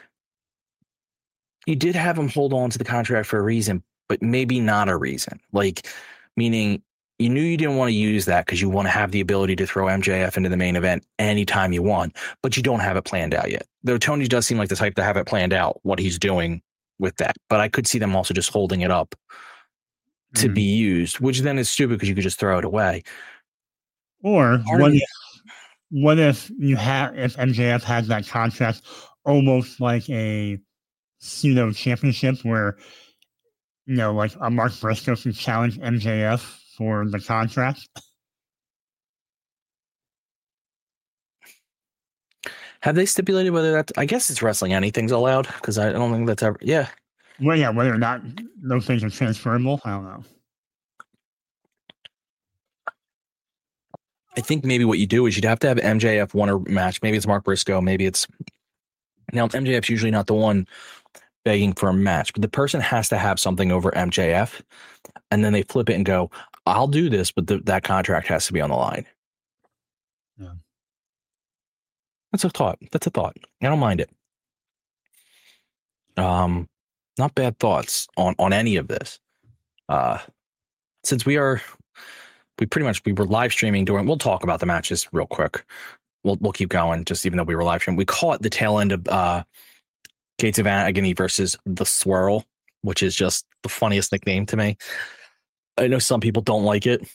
You did have him hold on to the contract for a reason, but maybe not a reason. Like, meaning you knew you didn't want to use that because you want to have the ability to throw M J F into the main event anytime you want, but you don't have it planned out yet. Though Tony does seem like the type to have it planned out, what he's doing with that. But I could see them also just holding it up to mm. be used, which then is stupid because you could just throw it away. Or what if, what if you have if M J F has that contract almost like a pseudo championship where, you know, like a Mark Briscoe can challenge M J F for the contract? Have they stipulated whether that's, I guess it's wrestling anything's allowed because I don't think that's ever, yeah. Well, yeah, whether or not those things are transferable, I don't know. I think maybe what you do is you'd have to have M J F win a match. Maybe it's Mark Briscoe. Maybe it's, now M J F's usually not the one begging for a match, but the person has to have something over M J F, and then they flip it and go, I'll do this, but the, that contract has to be on the line. Yeah. That's a thought. That's a thought. I don't mind it. Um, not bad thoughts on, on any of this. Uh, since we are, we pretty much, we were live streaming during, we'll talk about the matches real quick. We'll, we'll keep going, just even though we were live streaming. We caught the tail end of uh, Gates of Agony versus The Swirl, which is just the funniest nickname to me. I know some people don't like it.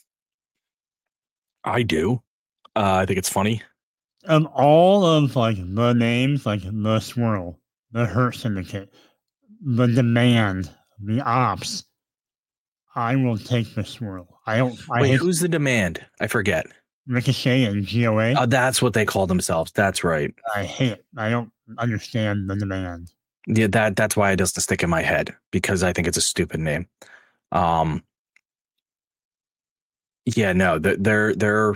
I do. Uh, I think it's funny. Of all of like the names, like the Swirl, the Hurt Syndicate, the Demand, the Ops, I will take the Swirl. I don't. I Wait, hate, who's the Demand? I forget. Ricochet and G O A. Oh, that's what they call themselves. That's right. I hate it. I don't understand the demand. Yeah, that that's why it doesn't stick in my head, because I think it's a stupid name. Um, yeah, no, they're they're.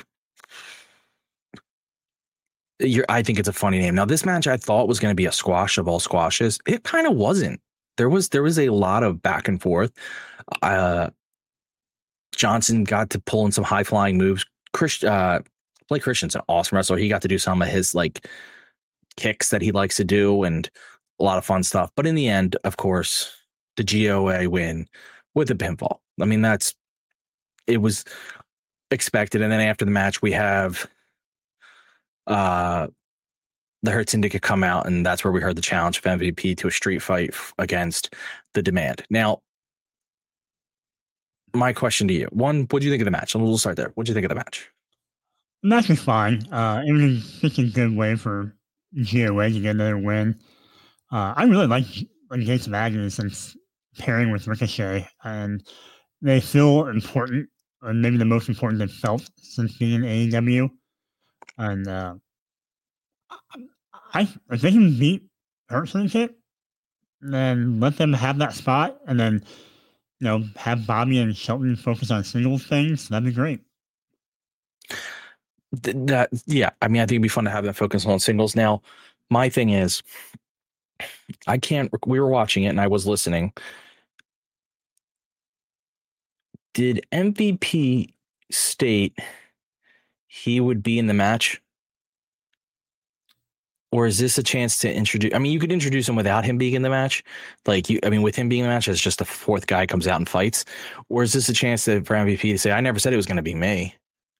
You're, I think it's a funny name. Now, this match I thought was going to be a squash of all squashes. It kind of wasn't. There was there was a lot of back and forth. Uh, Johnson got to pull in some high flying moves. Chris, uh, Blake Christian's an awesome wrestler. He got to do some of his like kicks that he likes to do and a lot of fun stuff. But in the end, of course, the G O A win with a pinfall. I mean, that's it was expected. And then after the match, we have uh, the Hurt Syndicate come out, and that's where we heard the challenge of M V P to a street fight f- against the Demand. Now, my question to you: one, what do you think of the match? And we'll start there. What do you think of the match? The match was fine. Uh, it was just a good way for G O A to get another win. Uh, I really like Gates of Agony since pairing with Ricochet, and they feel important, or maybe the most important they've felt since being in A E W. And uh, I, if they can beat Hurt Syndicate, then let them have that spot, and then you know have Bobby and Shelton focus on singles things. That'd be great. That yeah, I mean, I think it'd be fun to have them focus on singles. Now, my thing is, I can't. We were watching it, and I was listening. Did M V P state he would be in the match? Or is this a chance to introduce? I mean, you could introduce him without him being in the match. Like, you, I mean, with him being in the match, as just the fourth guy comes out and fights. Or is this a chance to, for M V P to say, I never said it was going to be me?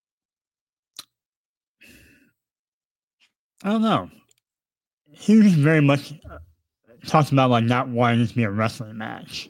I don't know. He was very much uh, talked about like not wanting it to be a wrestling match.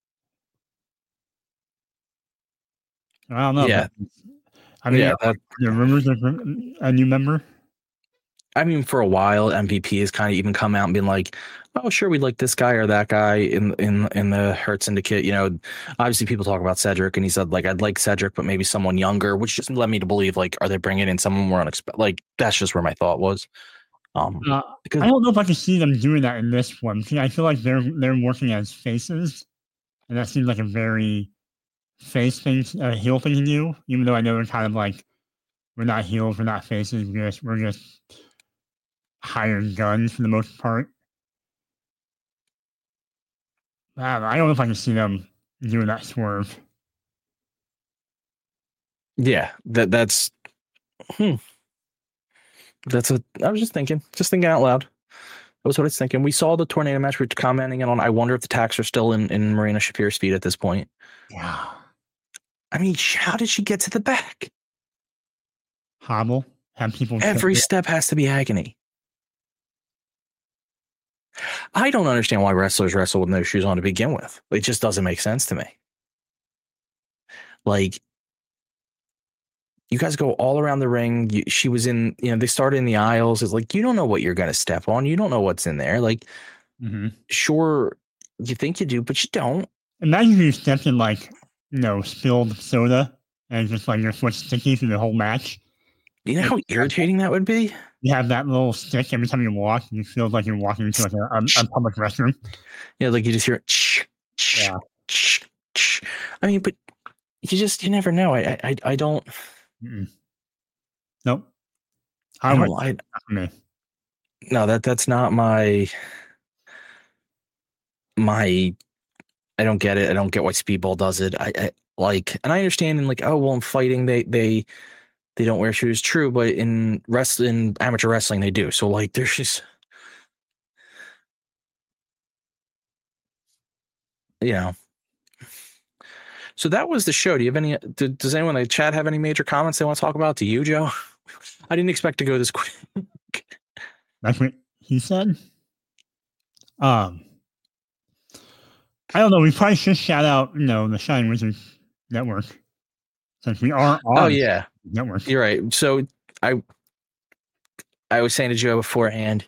I don't know. Yeah. I mean, yeah, that, the rumors of a new member. I mean, for a while, M V P has kind of even come out and been like, "Oh, sure, we'd like this guy or that guy in in in the Hurt Syndicate." You know, obviously people talk about Cedric, and he said like, "I'd like Cedric, but maybe someone younger," which just led me to believe like, are they bringing in someone more unexpected? Like, that's just where my thought was. Um, uh, because I don't know if I can see them doing that in this one. Because I feel like they're they're working as faces, and that seems like a very face thing, uh, heel thing to do. Even though I know they're kind of like, we're not heels, we're not faces, we're just we're just hired guns for the most part. I don't know, I don't know if I can see them doing that swerve. yeah, that that's hmm. That's a. I was just thinking, just thinking out loud. That was what I was thinking. We saw the tornado match. We're commenting on. I wonder if the tacks are still in in Marina Shafir's feet at this point. Yeah. I mean, how did she get to the back? Hobble. Have people. Every step has to be agony. I don't understand why wrestlers wrestle with no shoes on to begin with. It just doesn't make sense to me. Like, you guys go all around the ring. You, she was in, you know, they started in the aisles. It's like, you don't know what you're going to step on. You don't know what's in there. Like, mm-hmm. Sure, you think you do, but you don't. Imagine if you stepped in, like, you know, spilled soda and just like your foot sticky through the whole match. You know how irritating that would be? You have that little stick every time you walk, and you feel like you're walking into like a, a, a public restroom. Yeah, like you just hear it. Ch, ch, yeah. ch, ch. I mean, but you just, you never know. I, I, I don't. Mm-mm. Nope. I, I don't. I, me. No, that that's not my. My. I don't get it. I don't get why Speedball does it. I, I like, and I understand. And like, oh well, in fighting, they they. They don't wear shoes. True, but in wrestling, amateur wrestling, they do. So, like, there's just, you know. So that was the show. Do you have any? Do, does anyone in the chat have any major comments they want to talk about? Do you, Joe? I didn't expect to go this quick. That's what he said. Um, I don't know. We probably should shout out, you know, the Shining Wizards Network, since we are on. Oh yeah. Network. You're right. So I I was saying to Joe beforehand,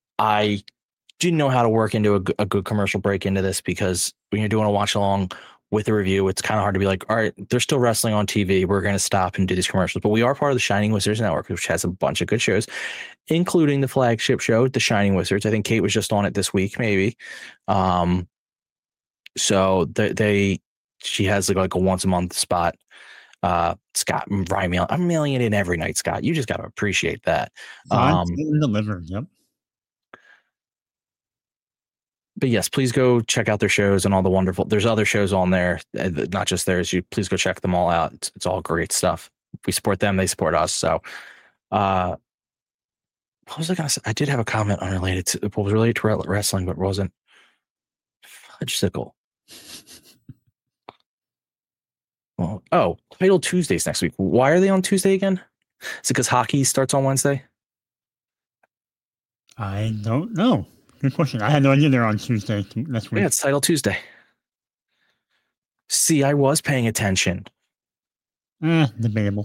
I didn't know how to work into a, a good commercial break into this, because when you're doing a watch along, with a review, it's kind of hard to be like, all right, they're still wrestling on T V. We're going to stop and do these commercials. But we are part of the Shining Wizards Network, which has a bunch of good shows, including the flagship show, The Shining Wizards. I think Kate was just on it this week, maybe. Um, so they, they she has like, like a once a month spot. Uh, Scott, Ryan, mail, I'm mailing it in every night, Scott. You just got to appreciate that. Um, delivered. Yep. But yes, please go check out their shows and all the wonderful. There's other shows on there, not just theirs. You please go check them all out. It's, it's all great stuff. We support them; they support us. So, uh, what was I gonna say? I did have a comment unrelated to what was related to wrestling, but wasn't. Fudgesicle. Well, oh, Title Tuesdays next week. Why are they on Tuesday again? Is it because hockey starts on Wednesday? I don't know. Good question. I had no idea they're on Tuesday next week. Yeah, it's Title Tuesday. See, I was paying attention. Eh, debatable.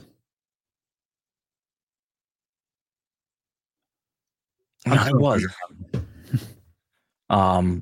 No, I was. um,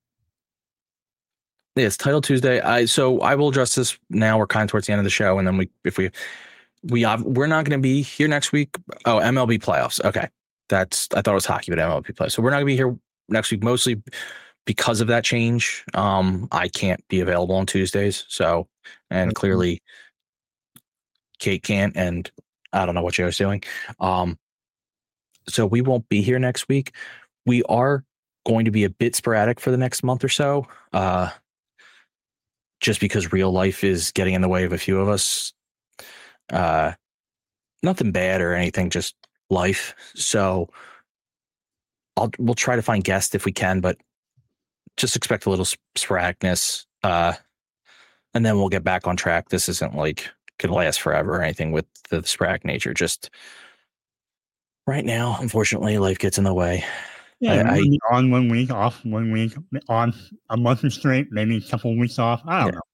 yeah, it's Title Tuesday. I so I will address this now. We're kind of towards the end of the show, and then we, if we, we have, we're not going to be here next week. Oh, M L B playoffs. Okay, that's I thought it was hockey, but M L B playoffs. So we're not going to be here next week, mostly because of that change. Um, I can't be available on Tuesdays. So, and clearly Kate can't, and I don't know what Joe's doing. Um, so we won't be here next week. We are going to be a bit sporadic for the next month or so. Uh, just because real life is getting in the way of a few of us. Uh, nothing bad or anything, just life. So I'll, we'll try to find guests if we can, but just expect a little sporadicness. Uh, and then we'll get back on track. This isn't like could last forever or anything with the sporadic nature. Just right now, unfortunately, life gets in the way. Yeah, I, I, on one week, off one week, on a month straight, maybe a couple of weeks off. I don't yeah. know.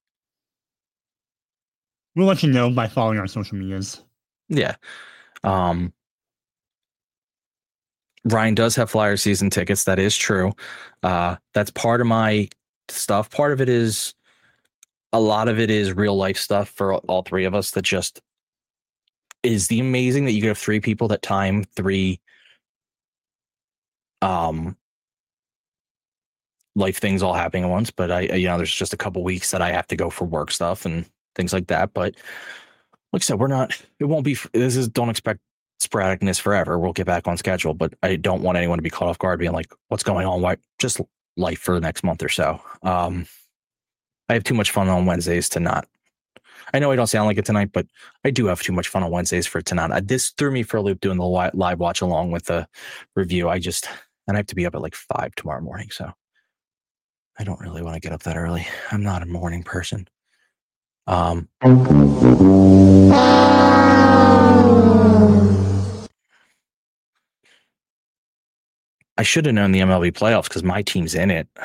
We'll let you know by following our social medias. Yeah. Um, Ryan does have Flyer season tickets. That is true. Uh, that's part of my stuff. Part of it is a lot of it is real life stuff for all three of us that just is the amazing that you could have three people that time three um life things all happening at once. But I, you know, there's just a couple weeks that I have to go for work stuff and things like that. But like I said, we're not, it won't be, this is, don't expect sporadicness forever. We'll get back on schedule, but I don't want anyone to be caught off guard being like, what's going on? Why? Just life for the next month or so. Um, I have too much fun on Wednesdays to not, I know I don't sound like it tonight, but I do have too much fun on Wednesdays for it to not. I, this threw me for a loop doing the live, live watch along with the review. I just, and I have to be up at like five tomorrow morning. So I don't really want to get up that early. I'm not a morning person. Um, I should have known the M L B playoffs because my team's in it.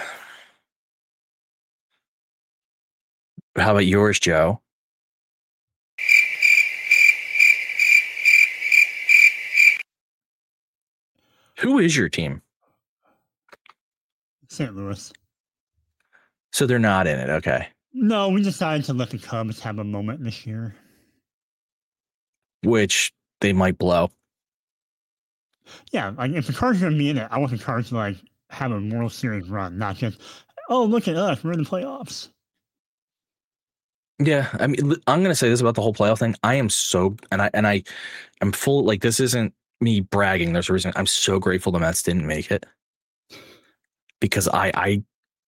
How about yours, Joe? Who is your team? Saint Louis. So they're not in it. Okay. No, we decided to let the Cubs have a moment this year. Which they might blow. Yeah, like if the Cards are going to be in it, I want the Cards to like have a World Series run, not just, oh, look at us, we're in the playoffs. Yeah, I mean, I'm going to say this about the whole playoff thing. I am so, and I, and I, I'm full, like, this isn't me bragging. There's a reason. I'm so grateful the Mets didn't make it. Because I, I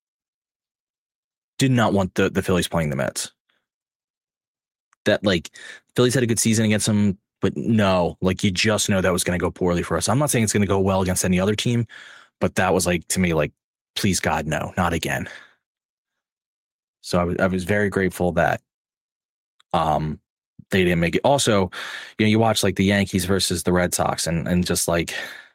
did not want the, the Phillies playing the Mets. That, like, Phillies had a good season against them, but no, like, you just know that was going to go poorly for us. I'm not saying it's going to go well against any other team, but that was, like, to me, like, please, God, no, not again. So I was, I was very grateful that um, they didn't make it. Also, you know, you watch, like, the Yankees versus the Red Sox, and, and just, like,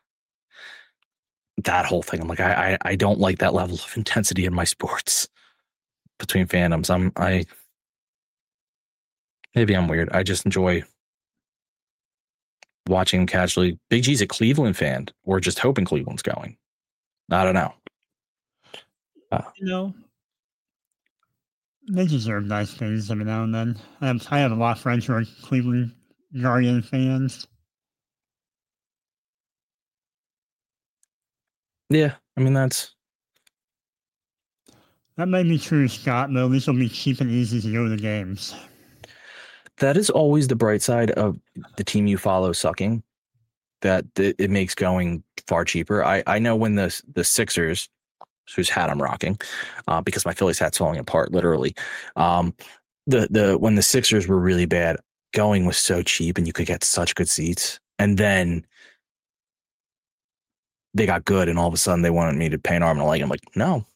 that whole thing. I'm like, I, I, I don't like that level of intensity in my sports between fandoms. I'm, I, maybe I'm weird. I just enjoy watching them casually. Big G's a Cleveland fan, or just hoping Cleveland's going. I don't know. Uh, you know, They deserve nice things every now and then. I have, I have a lot of friends who are Cleveland Guardian fans. Yeah, I mean that's That may be true, Scott, but at least it'll be cheap and easy to go to the games. that is always the bright side of the team you follow sucking. That th- it makes going far cheaper. I I know when the the Sixers, whose hat I'm rocking, uh, because my Phillies hat's falling apart literally. Um, the the when the Sixers were really bad, going was so cheap and you could get such good seats, and then they got good, and all of a sudden they wanted me to pay an arm and a leg. I'm like, no,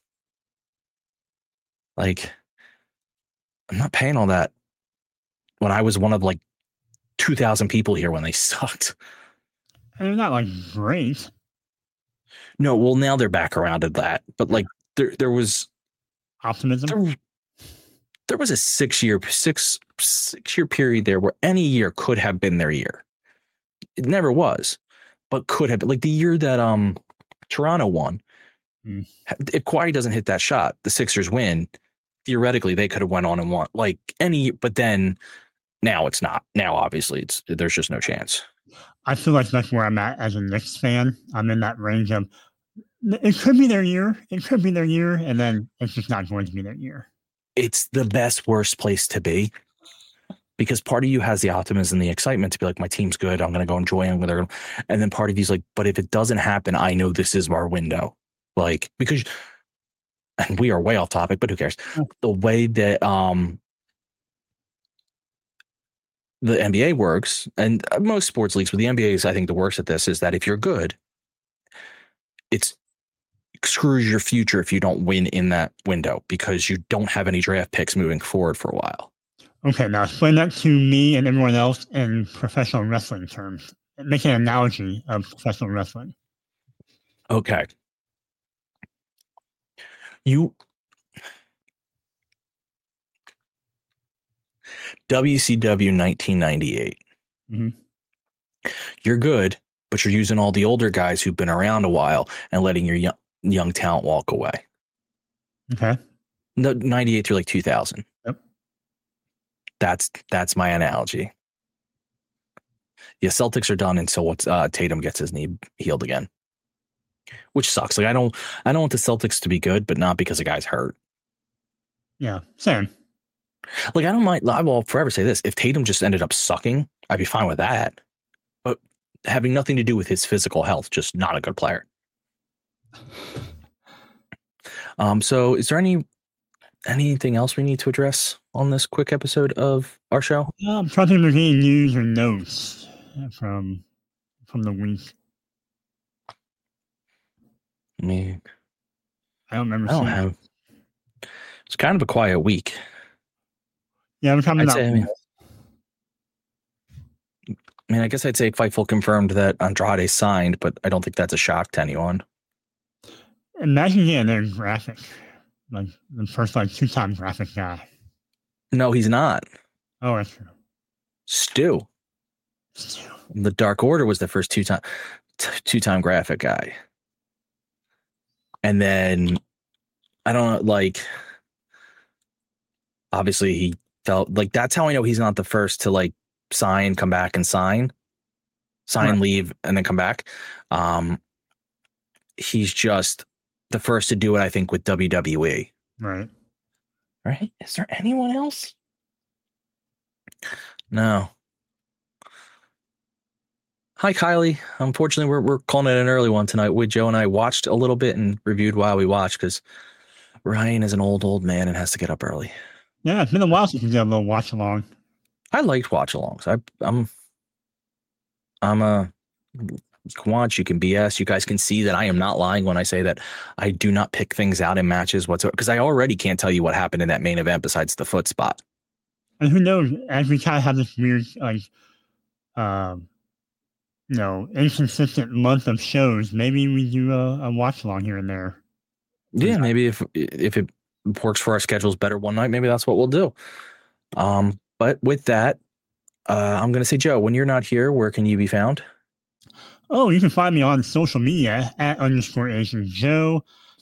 like I'm not paying all that. When I was one of like two thousand people here when they sucked. And they're not like great. No, well now they're back around to that, but like there there was Optimism. there, there was a six year six six year period there where any year could have been their year. It never was, but could have been. Like the year that um Toronto won. Mm. If Kawhi doesn't hit that shot, the Sixers win. Theoretically, they could have went on and won like any, but then now it's not. Now obviously it's there's just no chance. I feel like that's where I'm at as a Knicks fan. I'm in that range of it could be their year, it could be their year, and then it's just not going to be their year. It's the best worst place to be because part of you has the optimism, the excitement to be like, my team's good. I'm going to go enjoy them. And then part of you's like, but if it doesn't happen, I know this is our window. Like, because, and we are way off topic, but who cares? The way that um, the N B A works, and most sports leagues, but the N B A is, I think, the worst at this, is that if you're good, it's screws your future if you don't win in that window because you don't have any draft picks moving forward for a while. Okay, now explain that to me and everyone else in professional wrestling terms. Make an analogy of professional wrestling. Okay. You W C W nineteen ninety-eight. Mm-hmm. You're good, but you're using all the older guys who've been around a while and letting your young, young talent walk away. Okay. No, ninety-eight through like two thousand. Yep. That's that's my analogy. Yeah, Celtics are done until uh, Tatum gets his knee healed again, which sucks. Like I don't, I don't want the Celtics to be good, but not because the guy's hurt. Yeah, same. Like I don't mind. I will forever say this: if Tatum just ended up sucking, I'd be fine with that. But having nothing to do with his physical health, just not a good player. Um. So, is there any anything else we need to address on this quick episode of our show? Yeah, I'm trying to think of any news or notes from from the week. I mean, I don't remember. I don't seeing have. It's kind of a quiet week. Yeah, I'm talking I'd about. say, I mean, I mean, I guess I'd say Fightful confirmed that Andrade signed, but I don't think that's a shock to anyone. Imagine getting their graphic, like the first like two-time graphic guy. No, he's not. Oh, that's true. Stu. Stu. The Dark Order was the first two-time t- two-time graphic guy. And then, I don't know, like, obviously he felt, like, that's how I know he's not the first to, like, sign, come back and sign. Sign, right. leave, and then come back. Um, he's just the first to do it, I think, with W W E. Right. Right? Is there anyone else? No. Hi, Kylie. Unfortunately, we're we're calling it an early one tonight. We, Joe and I watched a little bit and reviewed while we watched because Ryan is an old, old man and has to get up early. Yeah, it's been a while since we did a little watch along. I liked watch alongs. I, I'm, I'm a, you can watch, you can B S. You guys can see that I am not lying when I say that I do not pick things out in matches whatsoever because I already can't tell you what happened in that main event besides the foot spot. And who knows, as we kind of have this weird, like, um, you know, inconsistent month of shows, maybe we do a, a watch along here and there. Yeah, maybe if if it works for our schedules better one night, maybe that's what we'll do. Um, but with that, uh, I'm going to say, Joe, when you're not here, where can you be found? Oh, you can find me on social media at underscore Asian Joe.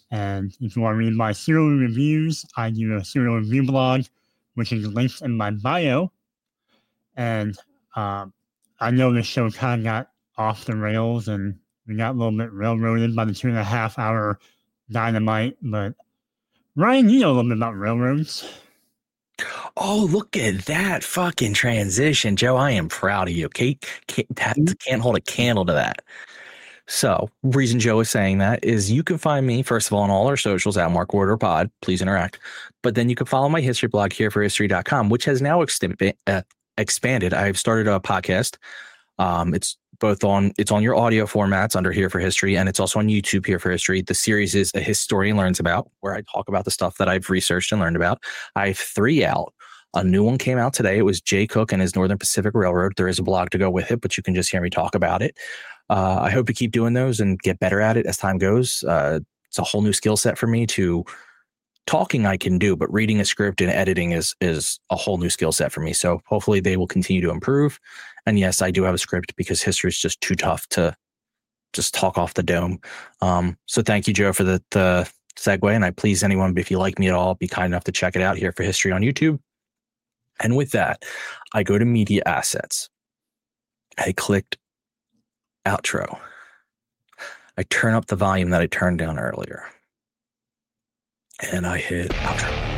And if you want to read my serial reviews, I do a serial review blog, which is linked in my bio. And um, I know the show kind of got off the rails and we got a little bit railroaded by the two and a half hour dynamite. But Ryan, you know a little bit about railroads. Oh, look at that fucking transition, Joe. I am proud of you. Kate can't, can't hold a candle to that. So, reason Joe is saying that is you can find me, first of all, on all our socials at Mark Order Pod. Please interact. But then you can follow my history blog here for history dot com, which has now extended, uh, expanded. I've started a podcast. Um, it's both on, it's on your audio formats under Here for History, and it's also on YouTube Here for History. The series is A Historian Learns About, where I talk about the stuff that I've researched and learned about. I have three out. A new one came out today. It was Jay Cook and his Northern Pacific Railroad. There is a blog to go with it, but you can just hear me talk about it. Uh, I hope to keep doing those and get better at it as time goes. Uh, it's a whole new skill set for me. To talking I can do, but reading a script and editing is is a whole new skill set for me. So hopefully they will continue to improve. And yes, I do have a script because history is just too tough to just talk off the dome. Um, so thank you, Joe, for the, the segue. And I please anyone, if you like me at all, be kind enough to check it out Here for History on YouTube. And with that, I go to media assets. I clicked outro. I turn up the volume that I turned down earlier. And I hit outro.